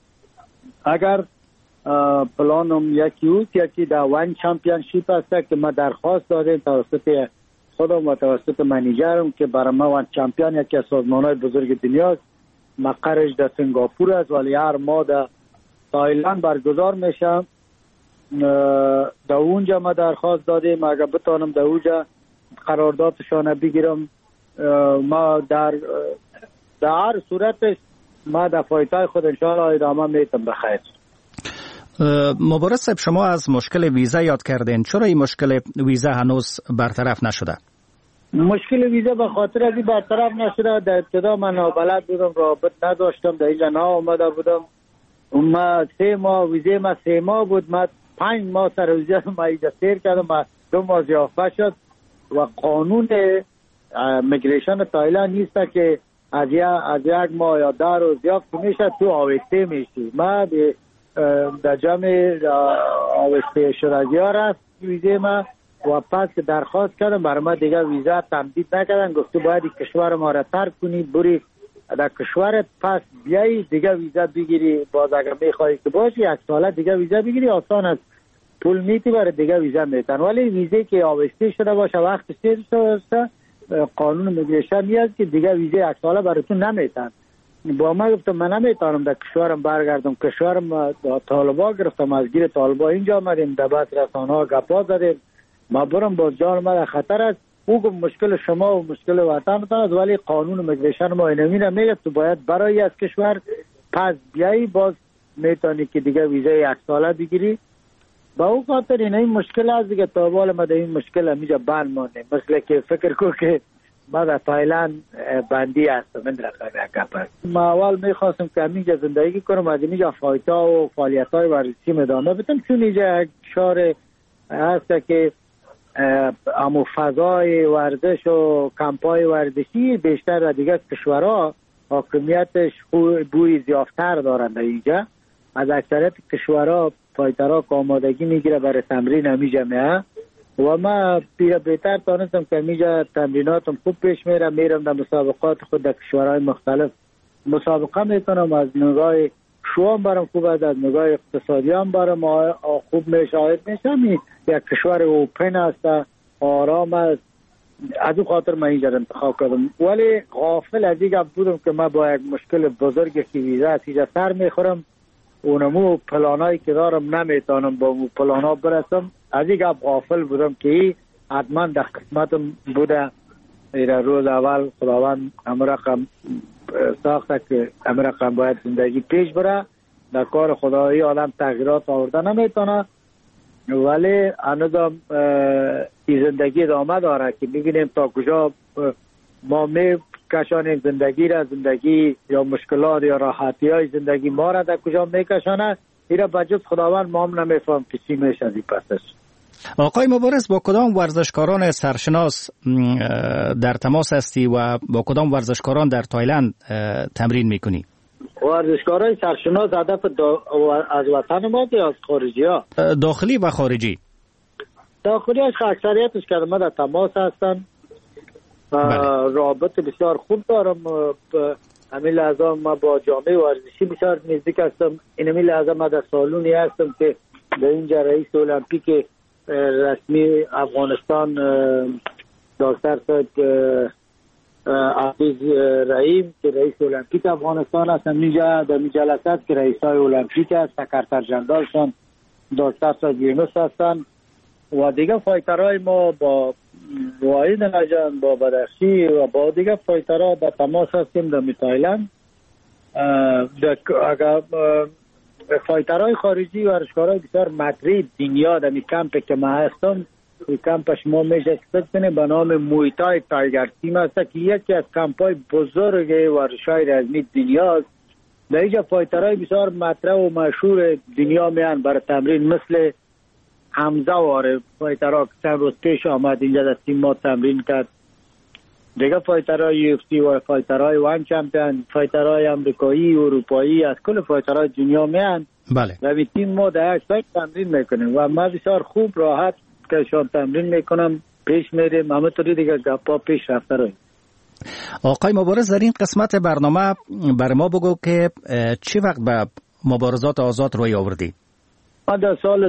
اگر پلانم یکی در وان چمپیونشیپ است که ما درخواست دادیم توسط خودم و توسط منیجرم که برای ما وان چمپیون یکی از سازمان‌های بزرگ دنیاست. مقرش در سنگاپور است ولی هر ماه در تایلند برگزار میشه. در اونجا ما درخواست دادیم اگر بتونم در اونجا قراردادشان بگیرم. ما در هر صورتش ما در فایتای خود انشاءالله ادامه میتم بخیر. مبارز صاحب، شما از مشکل ویزا یاد کردین. چرا این مشکل ویزا هنوز برطرف نشده؟ مشکل ویزا به خاطر از این برطرف نشده. در ابتدا من نابلد بودم، رابط نداشتم، در اینجا آمده بودم. ما 3 ماه ویزا ما 3 ماه بود. ما 5 ماه سر ویزا ما اینجا سیر کردم. 2 ماه ضیافت شد و قانون میگریشن تایلند نیست که از یک ماه یا 10 روز ضیافت میشه تو آوسته میشی. ما در جمع آوسته شدگی ها رفت ویزه ما و پس که درخواست کردم برای ما دیگه ویزا تمدید نکردن، گفته باید کشور ما را ترک کنی بری در کشورت، پس بیایی دیگه ویزا بگیری، باز اگر میخوایی که باشی 1 ساله دیگه ویزا بگیری، آسان است، پول میتی برای دیگه ویزا میتن. ولی ویزه که آویسته شده باشه وقت سیر شده قانون میگریشن میاد که دیگه ویزه 1 ساله براتون نمیتن. با ما گفتم من نمیتونم در کشورم برگردم، کشورم طالبا گرفتم، از گیر طالبا اینجا آمدیم، در بحث رسانه ها گپا زدیم، ما برم باز جان ما در خطر است. او گفت مشکل شما و مشکل وطنتان است، ولی قانون میگریشن ما اینمی نمیگه تو باید برای از کشور پس بیایی باز میتونی که دیگه ویزه 1 ساله بگیری. با او خاطر این مشکل است دیگه، تا حالا ما در این مشکل همیجا بند مانده، مثل که فکر کو که ما در تایلند بندی هستم. من در گپ ما اول میخواستم که همینجا زندگی کنم، از اینجا فایتا و فعالیت های ورزشی ادامه بدم، چون اینجا یک شهر هست که امو فضای ورزش و کمپای ورزشی بیشتر و دیگه کشورها حاکمیتش بوی زیافتر دارن. در اینجا از اکثریت کشورها فایترها که آمادگی میگیره برای تمرین همیجا میه و ما بهتر تانستم که همیجا تمریناتم خوب پیش میرم در مسابقات خود در کشورهای مختلف مسابقه میکنم. از نگاه شوام برام خوب است، از نگاه اقتصادی هم برام خوب میشاهد میشم. یک کشور اوپن است، آرام است، از اون خاطر من اینجا انتخاب کردم. ولی غافل از این گپ بودم که من با یک مشکل بزرگی که ویزا است اینجا سر میخورم، اونمو پلانایی که دارم نمیتونم با اون پلانا برسم. از این گپ غافل بودم که حتما در قسمتم بوده. روز اول خداوند همه رقم ساخته که همه رقم باید زندگی پیش بره، در کار خدایی آدم تغییرات آورده نمیتونه، ولی هنوزم این زندگی ادامه داره که ببینیم تا کجا ما میکشانیم زندگی را، زندگی یا مشکلات یا راحتی های زندگی ما را در کجا میکشانه. این را بجز خداوند ما هم نمیفهم که چی میشه از این پسش. آقای مبارز، با کدام ورزشکاران سرشناس در تماس هستی و با کدام ورزشکاران در تایلند تمرین میکنی؟ ورزشکارای سرشناس هدف از وطن ما یا از خارجی ها؟ داخلی و خارجی. داخلی هاش اکثریتش که ما در تماس هستن، رابط بسیار خوب دارم. همین لحظه ما با جامعه ورزشی بسیار نزدیک هستم. همین لحظه ما در سالونی هستم که در اینجا رئیس المپیک رسمی افغانستان دکتر صاحب عزیز رحیم که رئیس المپیک افغانستان هست، اینجا در این جلسه است که رئیس های المپیک است، سکرتر جنرالشان دکتر صاحب یونس هستن و دیگه فایترهای ما با واحد نجان، با بدخشی و با دیگه فایترها در تماس هستیم در تایلند. اگر فایترهای خارجی و ورزشکارهای بسیار مطرح دنیا در کمپ که ما هستم، این کمپش ما میشه کنیم به نام مویتای تایگر تیم است که یکی از کمپای بزرگ ورزش‌های رزمی دنیا است. در اینجا فایترهای بسیار مطرح و مشهور دنیا میان برای تمرین، مثل حمزه واره فایترها که چند روز پیش آمد اینجا در تیم ما تمرین کرد. دیگه فایترهای UFC و فایترهای وان چمپیون، فایترهای امریکایی، اروپایی، از کل فایترهای دنیا میان. بله. و تیم ما در یک سایت تمرین میکنیم و ما بسیار خوب راحت که شان تمرین میکنم پیش میریم، همونطوری دیگه گپا پیش رفته رویم. آقای مبارز، در این قسمت برنامه بر ما بگو که چی وقت به مبارزات آزاد روی آوردی؟ ما در سال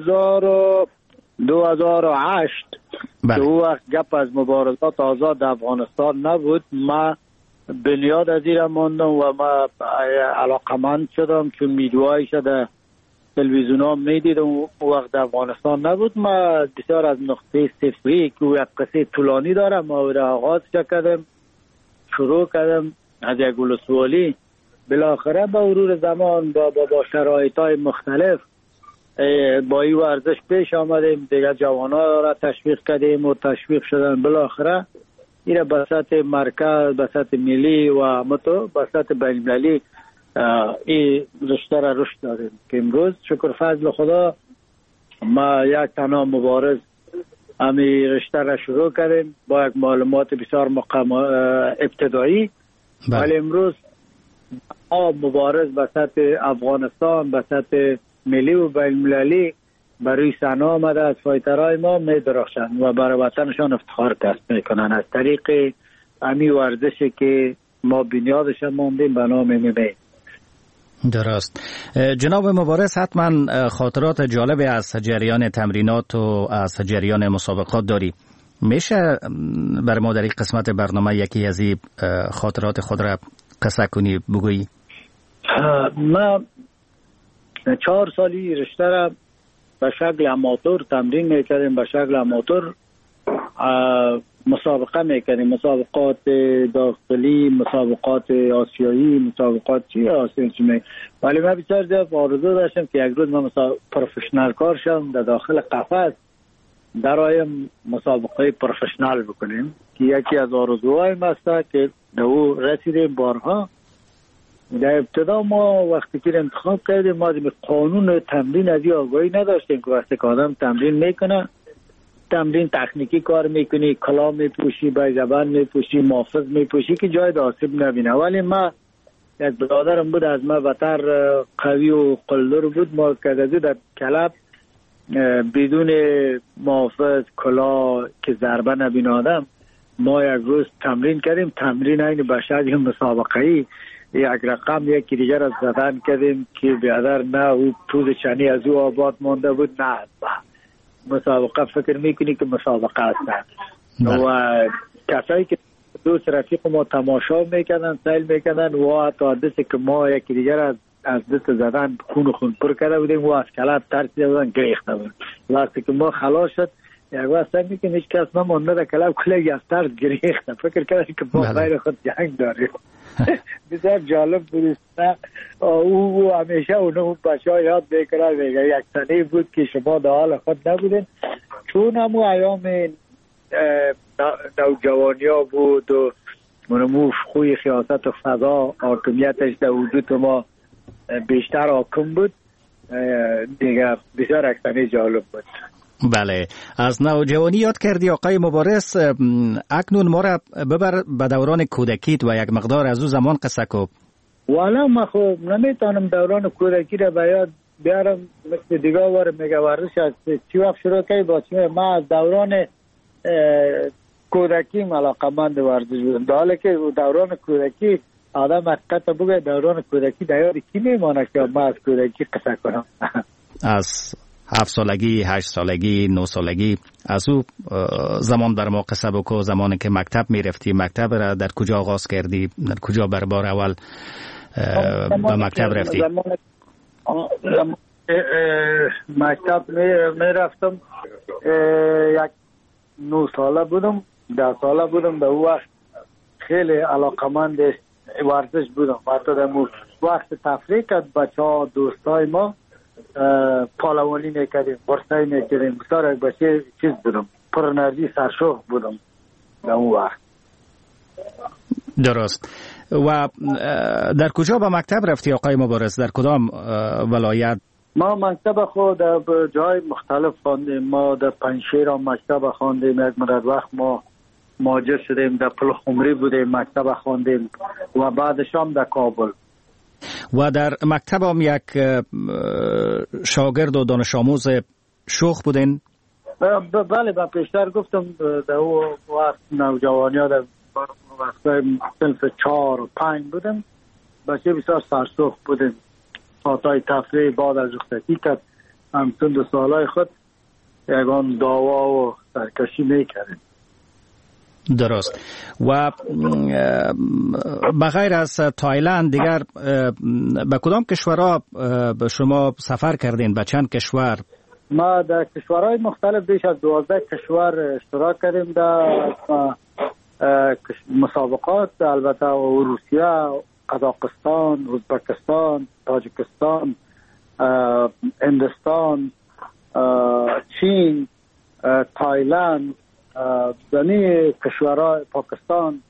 2008 که او وقت گپ از مبارزات آزاد در افغانستان نبود، ما بنیاد از این ماندم و ما علاقمند شدم چون ویدیوهایی شده تلویزیون ها میدیدم. وقت در افغانستان نبود، ما بسیار از نقطه صفری که یک قصه طولانی دارم ما را آغاز کردم، شروع کردم از یک ولسوالی، بالاخره با مرور زمان با شرایط های مختلف با این ورزش پیش آمدیم، دیگه جوانان را تشویق کردیم و تشویق شدن، بالاخره این به سطح مرکز، به سطح ملی و به سطح بین‌المللی این رشته را رشد داریم که امروز شکر فضل خدا ما یک تنها مبارز همین رشته را شروع کردیم با یک معلومات بسیار ابتدایی، ولی امروز مبارز به سطح افغانستان، به سطح ملی و بین‌المللی برای صحنه آمده از فایترهای ما می درخشند و برای وطنشان افتخار کسب میکنن از طریق امی ورزشی که ما بنیادش ماندیم به نام MMA. درست. جناب مبارز، حتما خاطرات جالب از جریان تمرینات و از جریان مسابقات داری. میشه بر ما در این قسمت برنامه یکی از این خاطرات خود را قصه کنی بگویی؟ ما 4 سالی رشته را به شکل اماتور تمرین میکردیم، به شکل اماتور مسابقه میکردیم، مسابقات داخلی، مسابقات آسیایی، مسابقات آسیایی. ولی من بسیار زیاد آرزو داشتم که یک روز من پروفشنال کار شم در داخل قفس در آیم مسابقه پروفشنال بکنیم که یکی از آرزوهای ما است که در او رسیدیم بارها. در ابتدا ما وقتی که انتخاب کردیم ما قانون تمرین از این آگاهی نداشتیم که وقتی که آدم تمرین میکنه، تمرین تکنیکی کار میکنی، کلاه میپوشی، بیضبند میپوشی، محافظ میپوشی که جای آسیب نبینه. ولی ما یک برادرم بود از ما بتر قوی و قلدر بود، ما کدازی در کلب بدون محافظ کلاه که ضربه نبینه آدم، ما یک روز تمرین کردیم. تمرین این بشد یک مسابقه‌ای یک رقم یکی دیگر از زدن کردیم که بیادر نه او پوز چنی از او آباد مانده بود، نه مسابقه فکر میکنی که مسابقه هستن و کسایی که دوست رفیق ما تماشا میکنن سیل میکنن و حتی دستی که ما یکی دیگر از دست زدن خون پر کرده بودیم و از کلاب ترسیده بودن گریخته بود. وقتی که ما خلاص شد یک وقت سر میکنی هیچ کس نمانده در کلاب کلی از ترس گریخته، فکر کردن که ما غیر خود جنگ داریم. بسیار جالب بود. او همیشه اونو بچه ها یاد بکنه میگه یک سنه بود که شما در حال خود نبودین، چون همو ایام نوجوانی ها بود و منمو خوی خیاست و فضا حاکمیتش در وجود ما بیشتر حاکم بود دیگه. بسیار یک سنه جالب بود. بله، از نوجوانی یاد کردی آقای مبارز. اکنون ما را ببر به دوران کودکیت و یک مقدار از او زمان قصه کو. والا ما خب نمیتونم دوران کودکی را به یاد بیارم، مثل دیگه وار میگه ورزش از چی وقت شروع کردی با چی. ما از دوران کودکی علاقه‌مند ورزش بودم، در حالی که دوران کودکی آدم حقیقت بگه دوران کودکی در یاد کی میمانه که ما از کودکی قصه کنم. از 7 سالگی، 8 سالگی، 9 سالگی، از او زمان بر ما قصه بکو. زمانی که مکتب میرفتی، مکتب را در کجا آغاز کردی؟ در کجا بر بار اول به مکتب رفتی؟ مکتب میرفتم، یک 9 ساله بودم، 10 ساله بودم. به او وقت خیلی علاقمند ورزش بودم. حتی در وقت تفریح کرد بچه ها دوستای ما پالوانی میکردیم، ورسایی میکردیم. بسیار یک بچه چیز بودم، پر انرژی، سرشوق بودم در اون وقت. درست. و در کجا به مکتب رفتی آقای مبارز؟ در کدام ولایت؟ ما مکتب خود در جای مختلف خواندیم. ما در پنجشیر مکتب خواندیم، یک مدت وقت ما مهاجر شدیم در پلخمری بودیم، مکتب خواندیم و بعدش هم در کابل. و در مکتب هم یک شاگرد و دانش آموز شوخ بودین؟ بله، من پیشتر گفتم در او وقت نوجوانی ها در وقت صنف 4 و 5 بودم، بچه بسیار سرسخت بودیم. ساعتهای تفریح بعد از رخصتی کرد همچون 2 سالهای خود یکان دعوا و سرکشی میکردیم. درست. و بغیر از تایلند دیگر به کدام کشورها شما سفر کردین؟ به چند کشور؟ ما در کشورهای مختلف بیش از 12 کشور اشتراک کردیم در مسابقات، البته روسیه، قزاقستان، ازبکستان، تاجیکستان، هندوستان، چین، تایلند، دمی کشورها، پاکستان،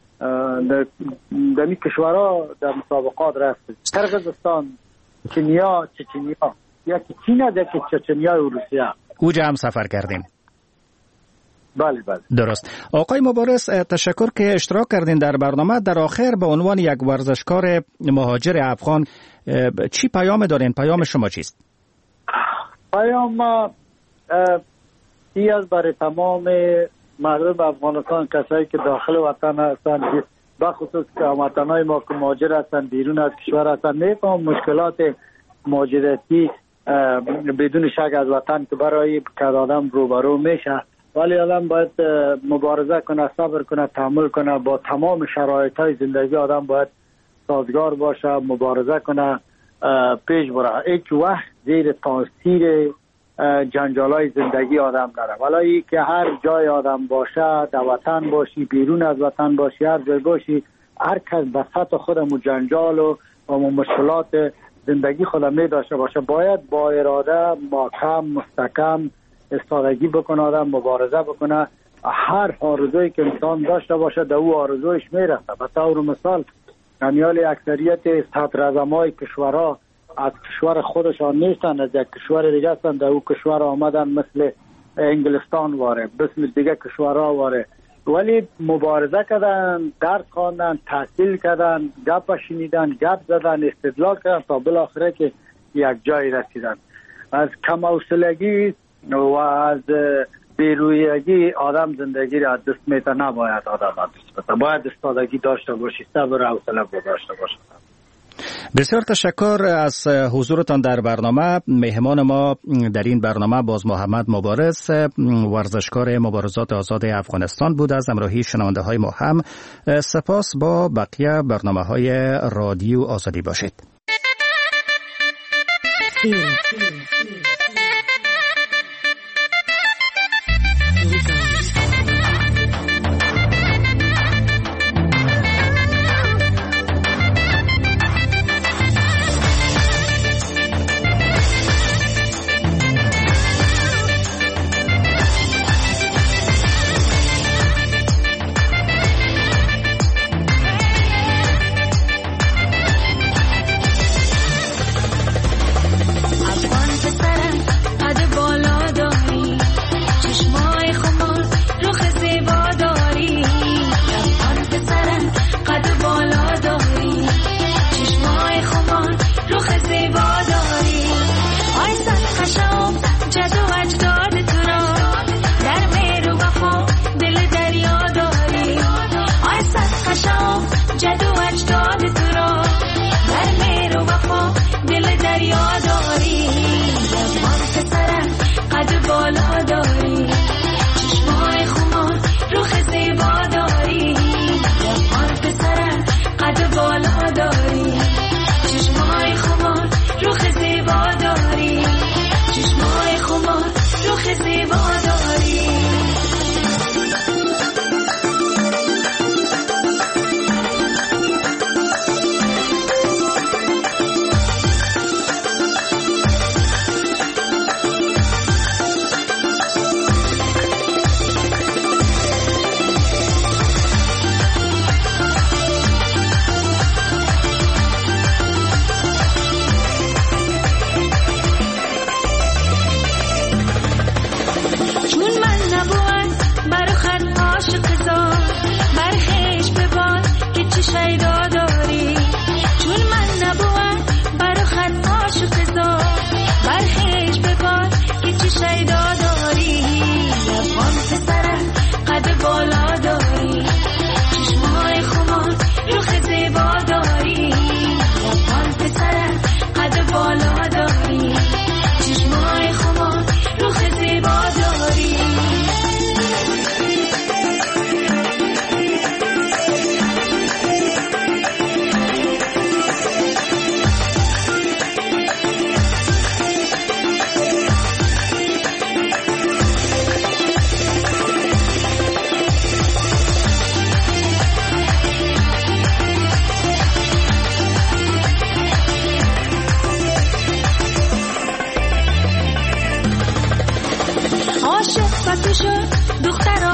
دمی کشورها در مسابقات رفتیم. قرقیزستان، چینیا، چچنیا، یکی چین است، یکی چچنیا و روسیه. اوجا هم سفر کردین؟ بله بله. درست. آقای مبارز، تشکر که اشتراک کردین در برنامه. در آخر به عنوان یک ورزشکار مهاجر افغان چی پیام دارین؟ پیام شما چیست؟ پیام ما از برای تمام مردم افغانستان، کسایی که داخل وطن هستند، بخصوص که هموطنای ما که مهاجر هستند بیرون از کشور هستند، میفهم مشکلات مهاجرتی بدون شک از وطن که برای که آدم روبرو میشه، ولی آدم باید مبارزه کنه، صبر کنه، تحمل کنه، با تمام شرایط های زندگی آدم باید سازگار باشه، مبارزه کنه، پیش بره. هیچ وقت زیر تاثیر جنجالای زندگی آدم نره. ولی که هر جای آدم باشه، در وطن باشی، بیرون از وطن باشی، هر جای باشی، هر کس به سطح خودم و جنجال و مشکلات زندگی خودم می داشته باشه، باید با اراده محکم مستحکم استادگی بکنه، آدم مبارزه بکنه. هر آرزویی که انسان داشته باشه در او آرزویش میرسه. به طور مثال امیال اکثریت صدراعظمای کشورها از کشور خودشان نیستن، از یک کشور دیگه هستن، در او کشور آمدن، مثل انگلستان واره، مثل دیگه کشورها واره، ولی مبارزه کردن، درس خواندن، تحصیل کردن، گپ شنیدن، گپ زدن، استدلال کردن تا بالاخره که یک جای رسیدن. از کم حوصلگی و از بیرویگی آدم زندگی را دست میته، نباید آدم دست بده، باید استادگی داشته باشی، صبر و حوصله داشته باشی. بسیار تشکر از حضورتان در برنامه. مهمان ما در این برنامه باز محمد مبارز، ورزشکار مبارزات آزاد افغانستان بود. از همراهی شنونده های ما هم سپاس. با بقیه برنامه های رادیو آزادی باشید. دختر